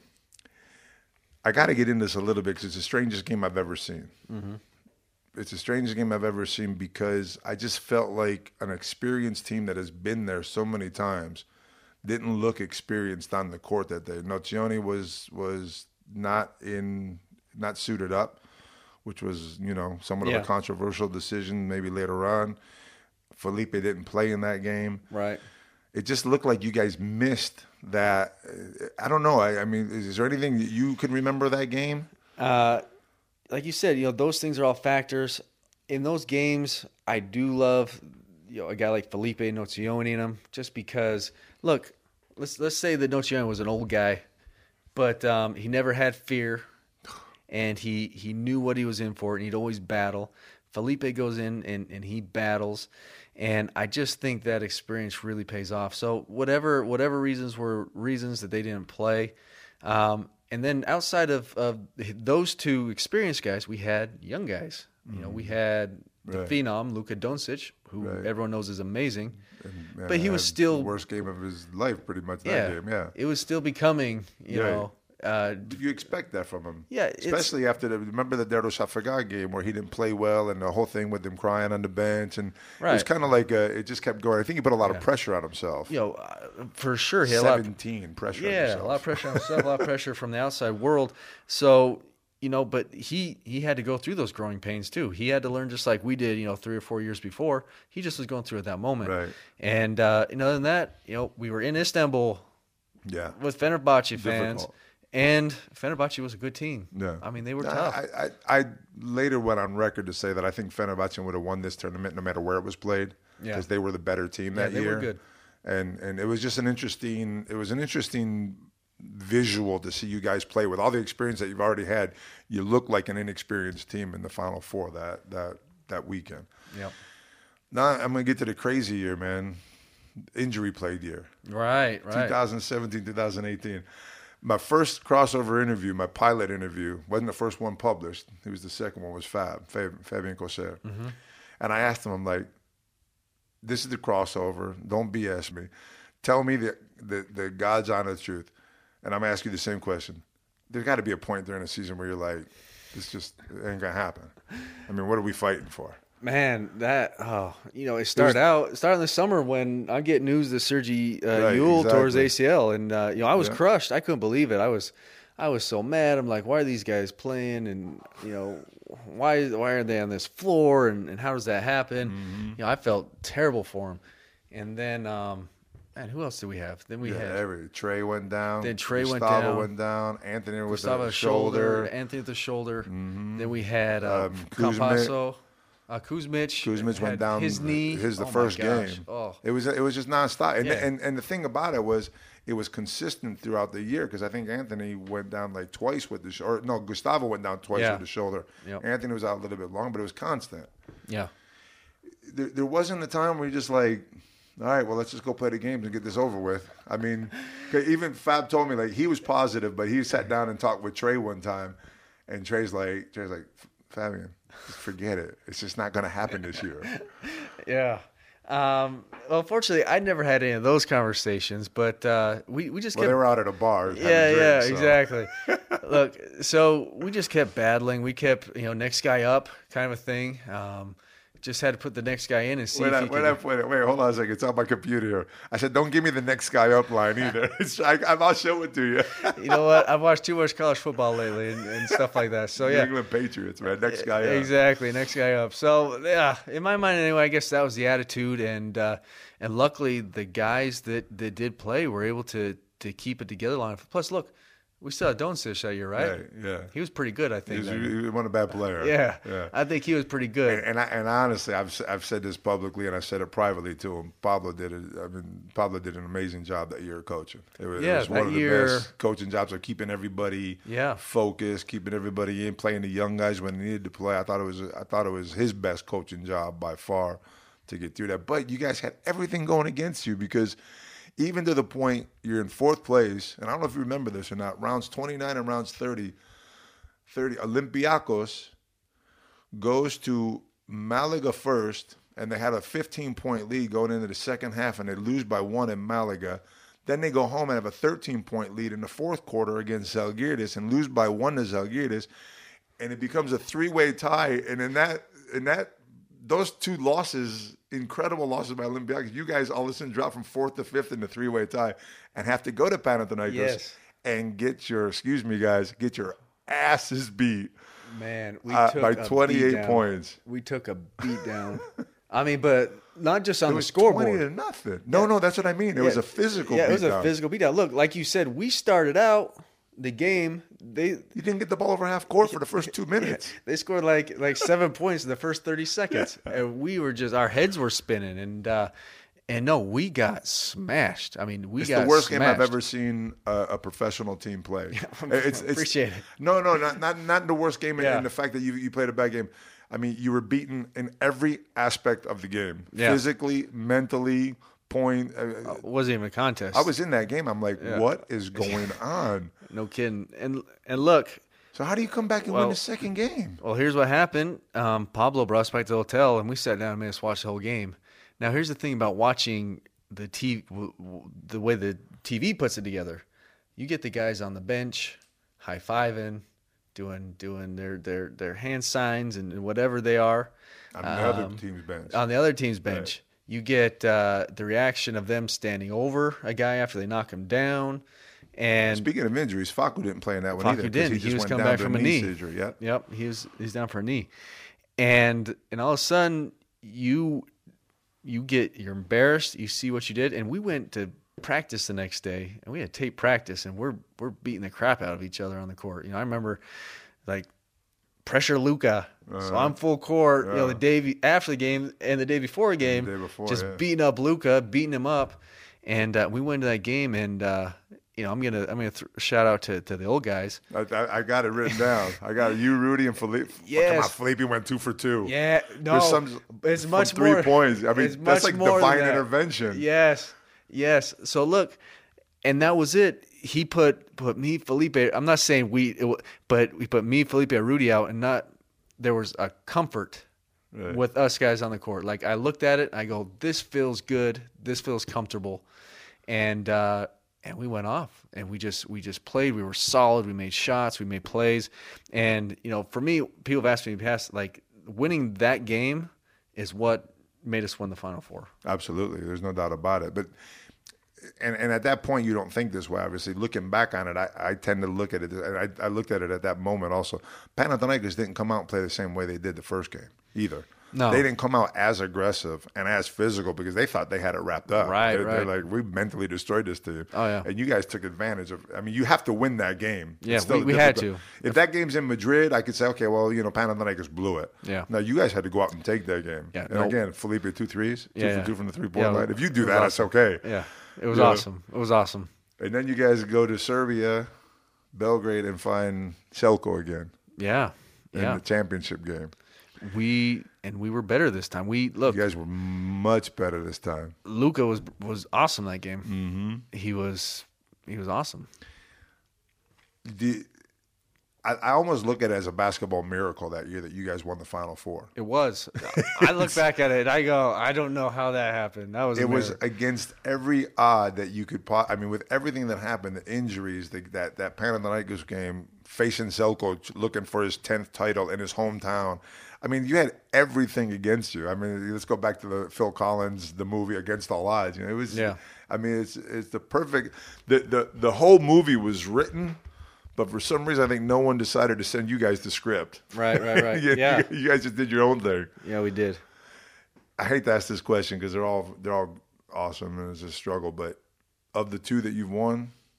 I got to get into this a little bit because it's the strangest game I've ever seen. Mm-hmm. It's the strangest game I've ever seen because I just felt like an experienced team that has been there so many times didn't look experienced on the court that day. Nocioni was was not in not suited up, which was, you know, somewhat Yeah. of a controversial decision maybe later on. Felipe didn't play in that game. Right. It just looked like you guys missed that. I don't know. I, I mean, is, is there anything that you can remember that game? Uh, like you said, you know, those things are all factors. In those games, I do love, you know, a guy like Felipe Nocioni in them, just because. Look, let's let's say that Nocioni was an old guy, but um, he never had fear, and he he knew what he was in for, and he'd always battle. Felipe goes in and, and he battles, and I just think that experience really pays off. So whatever whatever reasons were reasons that they didn't play, um, and then outside of, of those two experienced guys, we had young guys. You know, we had the Right. phenom Luka Doncic, who Right. everyone knows is amazing, And, but he uh, was had still the worst game of his life, pretty much. yeah, That game, yeah. it was still becoming, you Right. know. Uh, Did you expect that from him? Yeah, it's- especially after the remember the Darussafaka game where he didn't play well and the whole thing with him crying on the bench and it was Right. kind of like uh, it just kept going. I think he put a lot of pressure on himself. you know, uh, for sure, he had a lot of Seventeen pressure. on Yeah, himself. a lot of pressure on himself, a lot of pressure from the outside world. So, you know, but he he had to go through those growing pains too. He had to learn just like we did, you know, three or four years before. He just was going through at that moment. Right. And uh, and other than that, you know, we were in Istanbul Yeah. with Fenerbahce fans, Difficult. and Fenerbahce was a good team. Yeah. I mean, they were I- tough. I, I, I later went on record to say that I think Fenerbahce would have won this tournament no matter where it was played Yeah. because they were the better team Yeah, that they were year. good. And and it was just an interesting. It was an interesting visual to see you guys play with all the experience that you've already had. You look like an inexperienced team in the Final Four that that that weekend. Yep. Now I'm gonna get to the crazy year, man. Injury plagued year. Right, right. twenty seventeen, twenty eighteen. My first crossover interview, my pilot interview, wasn't the first one published. It was the second one, was Fab, Fab Fabien Cocher. Mm-hmm. And I asked him, I'm like, this is the crossover. Don't B S me. Tell me the, the, the God's honest truth. And I'm asking you the same question. There's got to be a point during the season where you're like, this just ain't going to happen. I mean, what are we fighting for? Man, that oh, you know, it started out it started in the summer when I get news that Sergi uh, Right, Yule tore his exactly. A C L, and uh, you know, I was Yeah. crushed. I couldn't believe it. I was, I was so mad. I'm like, why are these guys playing? And you know, why why are they on this floor? And, and how does that happen? Mm-hmm. You know, I felt terrible for him. And then, um, man, who else did we have? Then we Yeah, had every Trey went down. Then Trey went Gustavo down. went down. Anthony with Gustavo the shoulder, shoulder. Anthony with the shoulder. Then we had uh, Um, Kuzmic. Campasso. Uh, Kuzmic, Kuzmic had went down his knee. His the Oh my first gosh. game. Oh, It was it was just nonstop. And, Yeah. and and the thing about it was it was consistent throughout the year because I think Anthony went down like twice with the shoulder. No, Gustavo went down twice Yeah. with the shoulder. Yep. Anthony was out a little bit long, but it was constant. yeah. There, there wasn't a time where you're just like, all right, well, let's just go play the games and get this over with. I mean, 'cause even Fab told me like he was positive, but he sat down and talked with Trey one time, and Trey's like, Trey's like, Fabian, just forget it. It's just not going to happen this year. Yeah. Um, well, fortunately, I never had any of those conversations, but uh, we, we just Well, kept. they were out at a bar. having yeah, yeah, drinks, so. exactly. Look, so we just kept battling. We kept, you know, next guy up kind of a thing. Um, just had to put the next guy in and see Wait, if I, he wait, could. I, wait, wait, hold on a second. It's on my computer here. I said, don't give me the next guy up line either. It's, I, I'll show it to you. You know what? I've watched too much college football lately and, and stuff like that. So New yeah, England Patriots, man. Next guy up. exactly. Next guy up. So yeah, in my mind anyway, I guess that was the attitude, and uh, and luckily the guys that, that did play were able to to keep it together long enough. Plus, look, We still had Doncic that year, right? Yeah, yeah. He was pretty good, I He think. was, that year. he wasn't a bad player. Yeah. yeah. I think he was pretty good. And, and, I, and honestly, I've I've said this publicly, and I said it privately to him. Pablo did it. I mean, Pablo did an amazing job that year coaching. It was, Yeah, it was one that of the year- best coaching jobs of keeping everybody Yeah. focused, keeping everybody in, playing the young guys when they needed to play. I thought it was I thought it was his best coaching job by far to get through that. But you guys had everything going against you because even to the point you're in fourth place, and I don't know if you remember this or not, rounds twenty-nine and rounds thirty, thirty Olympiacos goes to Malaga first, and they had a fifteen-point lead going into the second half, and they lose by one in Malaga. Then they go home and have a thirteen-point lead in the fourth quarter against Zalgiris and lose by one to Zalgiris, and it becomes a three-way tie. And in that, in that, those two losses, incredible losses by Olympiacos, you guys all of a sudden drop from fourth to fifth in the three-way tie and have to go to Panathinaikos Yes. and get your, excuse me, guys, get your asses beat. Man, we Uh, took by a twenty-eight beat down. points. We took a beat down. I mean, but not just on It the was scoreboard. twenty to nothing. No, no, that's what I mean. It was a physical Yeah, it was a beatdown. physical beatdown. Look, like you said, we started out the game. They You didn't get the ball over half court for the first two minutes. they scored like like seven points in the first thirty seconds, and we were just our heads were spinning, and uh, and no, we got smashed. I mean, we It's got the worst smashed. game I've ever seen a, a professional team play. It's, it's, Appreciate it. No, no, not not not the worst game in, Yeah. in the fact that you you played a bad game. I mean, you were beaten in every aspect of the game, Yeah. physically, mentally, point. Uh, It wasn't even a contest. I was in that game. I'm like, what is going on? no kidding, and and look. So how do you come back and Well- win the second game? Well, here's what happened. Um, Pablo brought us back to the hotel, and we sat down and made us watch the whole game. Now, here's the thing about watching the T V, w- w- the way the T V puts it together. You get the guys on the bench, high fiving, doing doing their their their hand signs and whatever they are. On the other Um, team's bench. On the other team's bench, you get uh, the reaction of them standing over a guy after they knock him down. And Speaking of injuries, Facu didn't play in that one Facu either. 'cause didn't. He, He just was went coming down back to from a knee knee. surgery. Yep. Yep, he was he's down for a knee, and and all of a sudden you you get you're embarrassed. You see what you did, and we went to practice the next day, and we had tape practice, and we're we're beating the crap out of each other on the court. You know, I remember like pressure Luca, so I'm full court. You know, the day be- after the game and the day before the game, day before, just yeah. beating up Luca, beating him up, and uh, we went to that game, and uh, you know, I'm gonna I'm gonna th- shout out to, to the old guys. I, I, I got it written down. I got you, Rudy, and Felipe. Yes. Come on, Felipe went two for two. Yeah, no, There's some, it's from much three more points. I mean, it's that's much like more than divine that. intervention. Yes, yes. So look, and that was it. He put put me, Felipe. I'm not saying we, it, wa- but we put me, Felipe, and Rudy out, and not there was a comfort Right. with us guys on the court. Like I looked at it, I go, this feels good, this feels comfortable, and uh, and we went off, and we just we just played. We were solid. We made shots. We made plays, and you know, for me, people have asked me in the past, like winning that game is what made us win the Final Four. Absolutely. There's no doubt about it. But and, and at that point, you don't think this way, obviously. Looking back on it, I, I tend to look at it, and I, I looked at it at that moment also. Panathinaikos didn't come out and play the same way they did the first game either. No. They didn't come out as aggressive and as physical because they thought they had it wrapped up. Right, they're, they're right. like, we mentally destroyed this team. Oh, yeah. And you guys took advantage of I mean, you have to win that game. Yeah, It's still we- we had difficult- to. If that game's in Madrid, I could say, okay, well, you know, Panathinaikos blew it. Yeah. No, you guys had to go out and take that game. Yeah, And no. again, Felipe, two threes, two Yeah, for yeah. two from the three-point Yeah, line. If you do it was that, awesome. that's okay. Yeah, it was Yeah. awesome. It was awesome. And then you guys go to Serbia, Belgrade, and find Selko again Yeah, in yeah. the championship game. We and we were better this time. We look. You guys were much better this time. Luca was was awesome that game. Mm-hmm. He was he was awesome. The, I, I almost look at it as a basketball miracle that year that you guys won the Final Four. It was. I look back at it and I go, I don't know how that happened. That was a It was miracle. against every odd that you could. Po- I mean, with everything that happened, the injuries, the, that that Panathinaikos game, facing Selko, looking for his tenth title in his hometown. I mean, you had everything against you. I mean, let's go back to the Phil Collins, the movie Against All Odds. You know, it was. Yeah. I mean, it's it's the perfect. The the the whole movie was written, but for some reason, I think no one decided to send you guys the script. Right, right, right. you, Yeah. you, you guys just did your own thing. Yeah, we did. I hate to ask this question because they're all they're all awesome and it's a struggle. But of the two that you've won,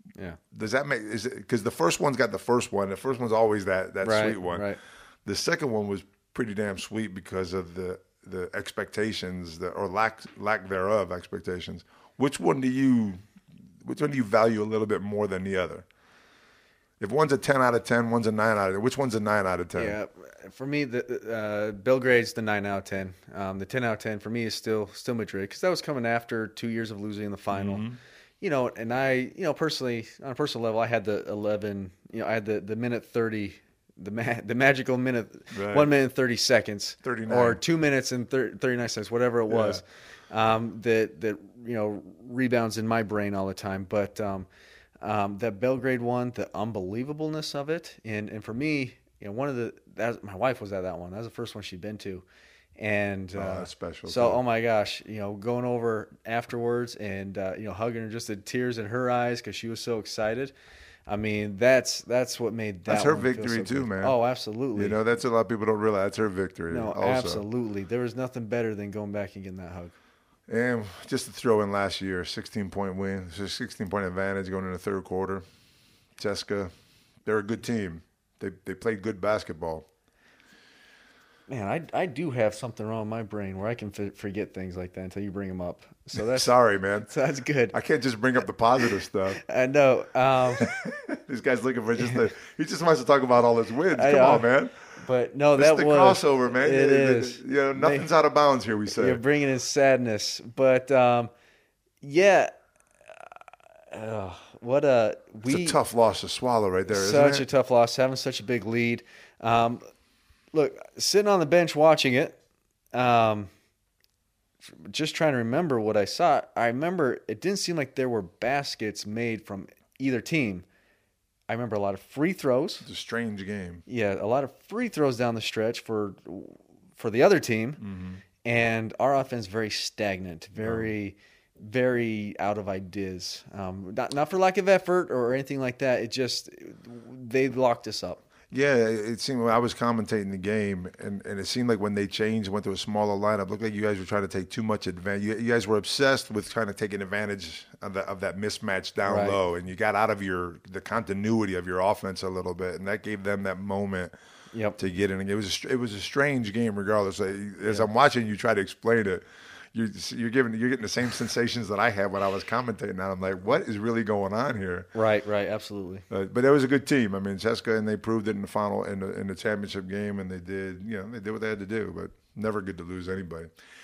Yeah. Does that make is it because the first one's got the first one? The first one's always that that Right, sweet one. right. The second one was pretty damn sweet because of the the expectations that or lack lack thereof expectations. Which one do you which one do you value a little bit more than the other? If one's a ten out of ten, one's a nine out of ten. Which one's a nine out of ten? Yeah, for me, the uh, Belgrade's the nine out of ten. Um, the ten out of ten for me is still still Madrid because that was coming after two years of losing in the final. Mm-hmm. You know, and I, you know, personally on a personal level, I had the eleven. You know, I had the, the minute thirty, the ma- the magical minute, Right. one minute and thirty seconds, thirty-nine. or two minutes and thir- thirty-nine seconds, whatever it was. Um, that that you know rebounds in my brain all the time, but. Um, Um, that Belgrade one, the unbelievableness of it, and and for me, you know, one of the that my wife was at that one. That was the first one she'd been to, and Oh, uh, that's special, So, too. oh my gosh, you know, going over afterwards and uh, you know hugging her, just the tears in her eyes because she was so excited. I mean, that's that's what made that. That's her one feel victory so too, good. man. Oh, absolutely. You know, that's a lot of people don't realize that's her victory. no, also. absolutely. There was nothing better than going back and getting that hug. And just to throw in last year, sixteen-point win, so sixteen-point advantage going into the third quarter. Cheska, they're a good team. They they played good basketball. Man, I, I do have something wrong in my brain where I can f- forget things like that until you bring them up. So that's Sorry, man. so that's good. I can't just bring up the positive stuff. I know. Um, This guy's looking for just the. He just wants to talk about all his wins. I Come know. on, man. but no, This that is the was crossover, man. It You- is. You know, nothing's out of bounds here. We say. You're bringing in sadness, but um, yeah. Uh, what a we it's a tough loss to swallow, right there. such Isn't a it? tough loss, having such a big lead. Um, look, sitting on the bench watching it, um, just trying to remember what I saw. I remember it didn't seem like there were baskets made from either team. I remember a lot of free throws. It's a strange game. Yeah, a lot of free throws down the stretch for for the other team, Mm-hmm. and our offense very stagnant, very very out of ideas. Um, not not for lack of effort or anything like that. It just they locked us up. Yeah, it seemed when I was commentating the game, and, and it seemed like when they changed, went to a smaller lineup, looked like you guys were trying to take too much advantage. You, you guys were obsessed with trying to take advantage of, the, of that mismatch down Right. low, and you got out of your the continuity of your offense a little bit, and that gave them that moment Yep. to get in. It was a, str- it was a strange game, regardless. As I'm watching you try to explain it, you're you're giving you're getting the same sensations that I had when I was commentating. And I'm like, what is really going on here? Right, right, absolutely. Uh, but it was a good team. I mean, Cheska, and they proved it in the final in the in the championship game, and they did you know they did what they had to do. But never good to lose anybody.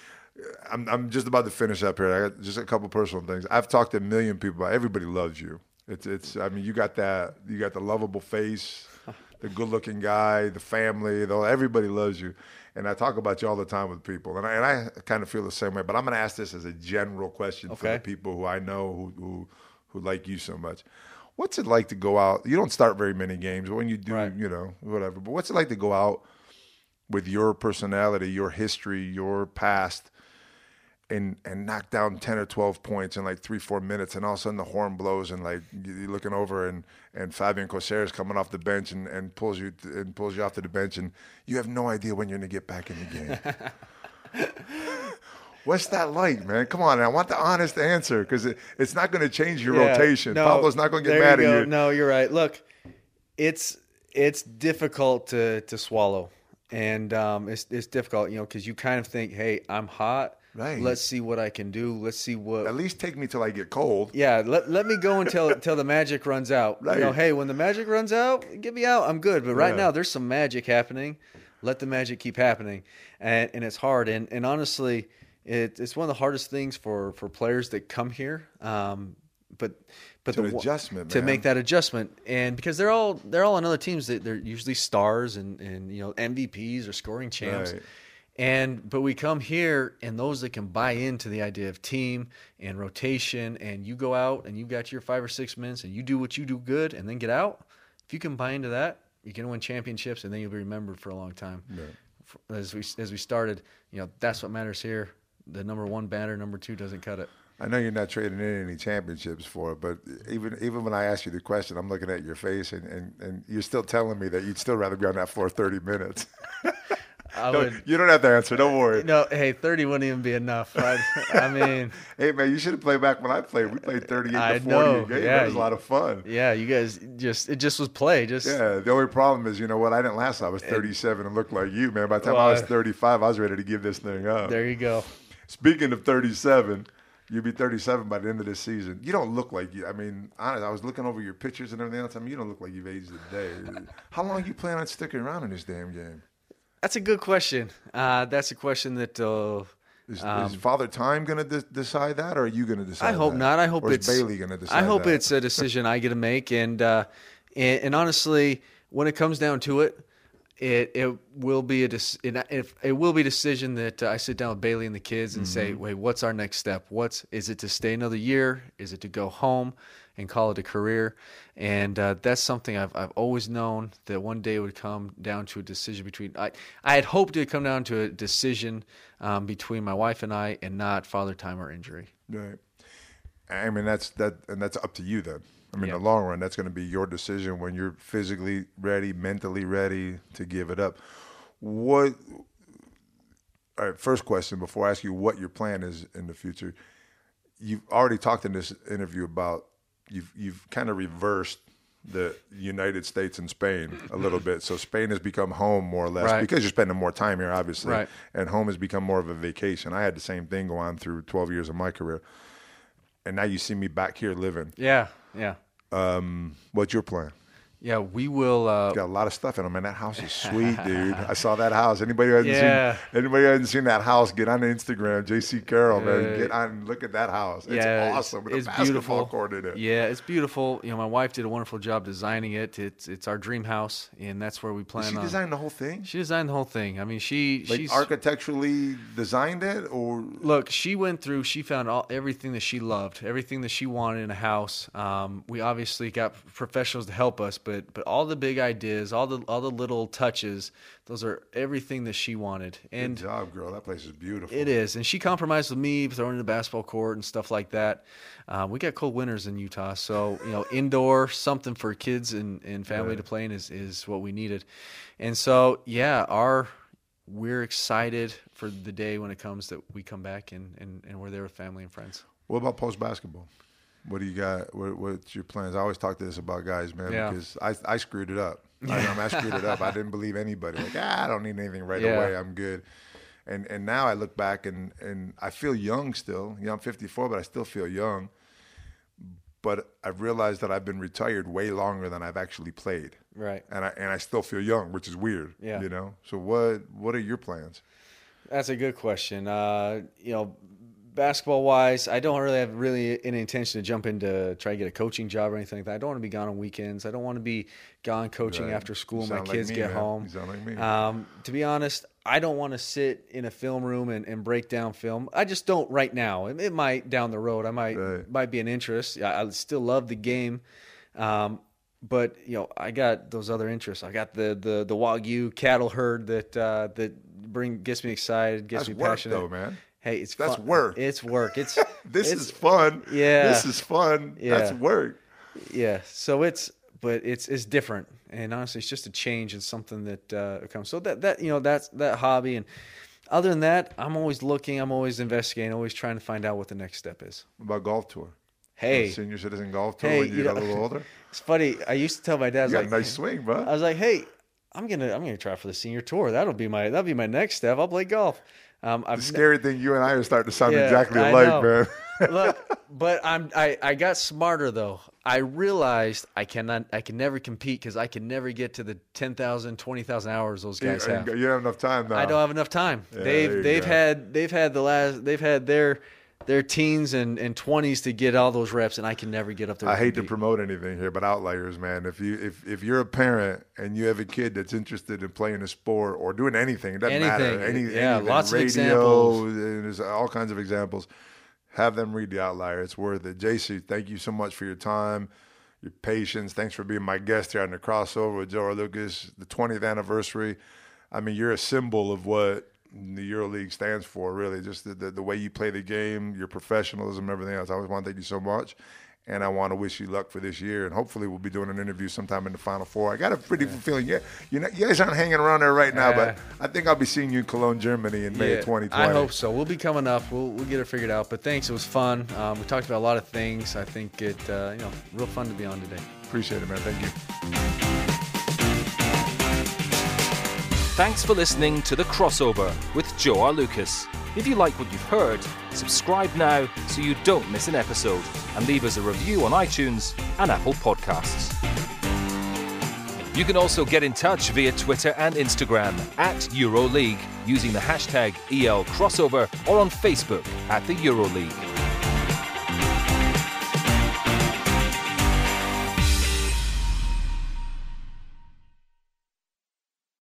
I'm I'm just about to finish up here. I got just a couple personal things. I've talked to a million people about. Everybody loves you. It's it's. I mean, you got that. You got the lovable face, the good-looking guy, the family. Though everybody loves you. And I talk about you all the time with people, and I, and I kind of feel the same way. But I'm going to ask this as a general question for Okay. the people who I know who, who who like you so much. What's it like to go out? You don't start very many games, but when you do, Right. you know, whatever. But what's it like to go out with your personality, your history, your past, and and knock down ten or twelve points in like three, four minutes, and all of a sudden the horn blows, and like you're looking over, and, and Fabian Coser is coming off the bench and, and pulls you and pulls you off to the bench, and you have no idea when you're going to get back in the game. What's that like, man? Come on, I want the honest answer because it, it's not going to change your Yeah, rotation. no, Pablo's not going to get there mad you at go. you. No, you're right. Look, it's it's difficult to to swallow, and um, it's it's difficult, you know, because you kind of think, hey, I'm hot. Right. Let's see what I can do. Let's see what. At least take me till I get cold. Yeah, let, let me go until until the magic runs out. Right. You know, hey, when the magic runs out, get me out. I'm good. But right Yeah. now, there's some magic happening. Let the magic keep happening, and and it's hard. And and honestly, it, it's one of the hardest things for, for players that come here. Um, but but It's the an adjustment, to man. make that adjustment, and because they're all they're all on other teams that they're usually stars and and you know M V Ps or scoring champs. Right. And but we come here, and those that can buy into the idea of team and rotation, and you go out and you got your five or six minutes, and you do what you do good, and then get out. If you can buy into that, you can win championships, and then you'll be remembered for a long time. As we as we started, you know that's what matters here. The number one banner, number two doesn't cut it. I know you're not trading in any championships for it, but even even when I ask you the question, I'm looking at your face, and, and, and you're still telling me that you'd still rather be on that floor thirty minutes. I Don't- would. you don't have to answer. Don't worry. No, hey, thirty wouldn't even be enough. I, I mean, Hey, man, you should have played back when I played. We played thirty-eight I to forty know, a game. yeah, That was a lot of fun. yeah, you guys just it just was play. Just Yeah, the only problem is, you know what? I didn't last. I was thirty-seven and looked like you, man. By the time Well, I was thirty-five, I was ready to give this thing up. there you go. Speaking of thirty-seven, you'll be thirty-seven by the end of this season. You don't look like you. I mean, honestly, I was looking over your pictures and everything else. I mean, you don't look like you've aged a day. How long you plan on sticking around in this damn game? That's a good question. Uh, that's a question that uh, Is, Um, is Father Time going to de- decide that, or are you going to decide I hope that? not. I hope or is it's Bailey going to decide I hope that? it's a decision I get to make, and, uh, and and honestly, when it comes down to it, it it will be a dec- it, if it will be a decision that uh, I sit down with Bailey and the kids and say, Mm-hmm. wait, what's our next step? What's is it to stay another year? Is it to go home and call it a career? And uh, that's something I've I've always known that one day it would come down to a decision between. I I had hoped it would come down to a decision um, between my wife and I, and not Father Time or injury. Right. I mean, that's that, and that's up to you then. I mean, Yeah. in the long run, that's going to be your decision when you're physically ready, mentally ready to give it up. What? All right. First question before I ask you what your plan is in the future. You've already talked in this interview about you've you've kind of reversed the United States and Spain a little bit. So Spain has become home more or less Right. because you're spending more time here, obviously, Right. and home has become more of a vacation. I had the same thing go on through twelve years of my career, and now you see me back here living. Yeah, yeah, Um, what's your plan? yeah. We will. Uh, Got a lot of stuff in it, man. That house is sweet, dude. I saw that house. Anybody who hasn't Yeah. seen anybody who hasn't seen that house, get on Instagram, J C Carroll, man. Yeah. Get on and look at that house. It's yeah, awesome. With It's, a it's basketball beautiful. court in it. Yeah, it's beautiful. You know, my wife did a wonderful job designing it. It's it's our dream house, and that's where we plan Did she on. designed the whole thing? She designed the whole thing. I mean, she Like she's architecturally designed it, or look. She went through. She found all everything that she loved, everything that she wanted in a house. Um, we obviously got professionals to help us, but but all the big ideas, all the all the little touches, those are everything that she wanted. And good job, girl. That place is beautiful. it is, and she compromised with me, throwing in the basketball court and stuff like that. Uh, we got cold winters in Utah, so you know, indoor something for kids and, and family Yeah. to play in is, is what we needed. And so, yeah, our we're excited for the day when it comes that we come back and, and, and we're there with family and friends. What about post basketball? What do you got? What, what's your plans? I always talk to this about guys, man, Yeah. because I I screwed it up. I, I, mean, I screwed it up. I didn't believe anybody. Like, ah, I don't need anything right Yeah. away. I'm good. And and now I look back and, and I feel young still. You know, I'm fifty-four, but I still feel young. But I've realized that I've been retired way longer than I've actually played. Right. And I and I still feel young, which is weird. Yeah. You know. So what what are your plans? That's a good question. Uh, you know, basketball wise, I don't really have really any intention to jump into try to get a coaching job or anything like that. I don't want to be gone on weekends. I don't want to be gone coaching Right. after school. You My sound like kids me, get man. home. You sound like me. Um, to be honest, I don't want to sit in a film room and, and break down film. I just don't right now. It, it might down the road. I might Right. might be an interest. I, I still love the game. Um, but you know, I got those other interests. I got the the the Wagyu cattle herd that uh, that bring gets me excited, gets That's me work, passionate. though, man. Hey, it's That's fun. work. It's work. It's This it's, is fun. Yeah. This is fun. Yeah. That's work. yeah. So it's but it's it's different, and honestly, it's just a change and something that uh, comes. So that that you know that's that hobby, and other than that, I'm always looking. I'm always investigating. Always trying to find out what the next step is. What about golf tour? Hey, Senior citizen golf tour Hey, when you, you got know- a little older? it's funny. I used to tell my dad, I You was got like, a nice swing, bro. I was like, hey, I'm gonna I'm gonna try for the senior tour. That'll be my that'll be my next step. I'll play golf. Um, The I've scary thing, you and I are starting to sound Yeah, exactly I alike, know. man. Look, but I'm I, I got smarter though. I realized I cannot I can never compete because I can never get to the ten thousand, twenty thousand hours those you, guys have. you don't have enough time now. I don't have enough time. Yeah, there they've you they've go. had they've had the last they've had their their teens and, and twenties to get all those reps, and I can never get up there. I to hate to compete. promote anything here, but outliers, man. If you if, if you're a parent and you have a kid that's interested in playing a sport or doing anything, it doesn't matter. Anything. Any, Yeah, anything, lots of radio, examples. and there's all kinds of examples. Have them read the outlier. It's worth it. J C, thank you so much for your time, your patience. Thanks for being my guest here on the crossover with Joe R. Lucas, the twentieth anniversary. I mean, you're a symbol of what the EuroLeague stands for, really. Just the, the, the way you play the game, your professionalism, everything else. I always want to thank you so much. and I want to wish you luck for this year. And hopefully we'll be doing an interview sometime in the Final Four. I got a pretty good feeling. Yeah, you know, you guys aren't hanging around there right now, but I think I'll be seeing you in Cologne, Germany in May yeah, of twenty twenty. I hope so. We'll be coming up. We'll we'll get it figured out. But thanks. It was fun. Um, we talked about a lot of things. I think it, uh, you know, real fun to be on today. Appreciate it, man. Thank you. Thanks for listening to The Crossover with Joe R. Lucas. If you like what you've heard, subscribe now so you don't miss an episode, and leave us a review on iTunes and Apple Podcasts. You can also get in touch via Twitter and Instagram at EuroLeague using the hashtag E L Crossover, or on Facebook at the EuroLeague.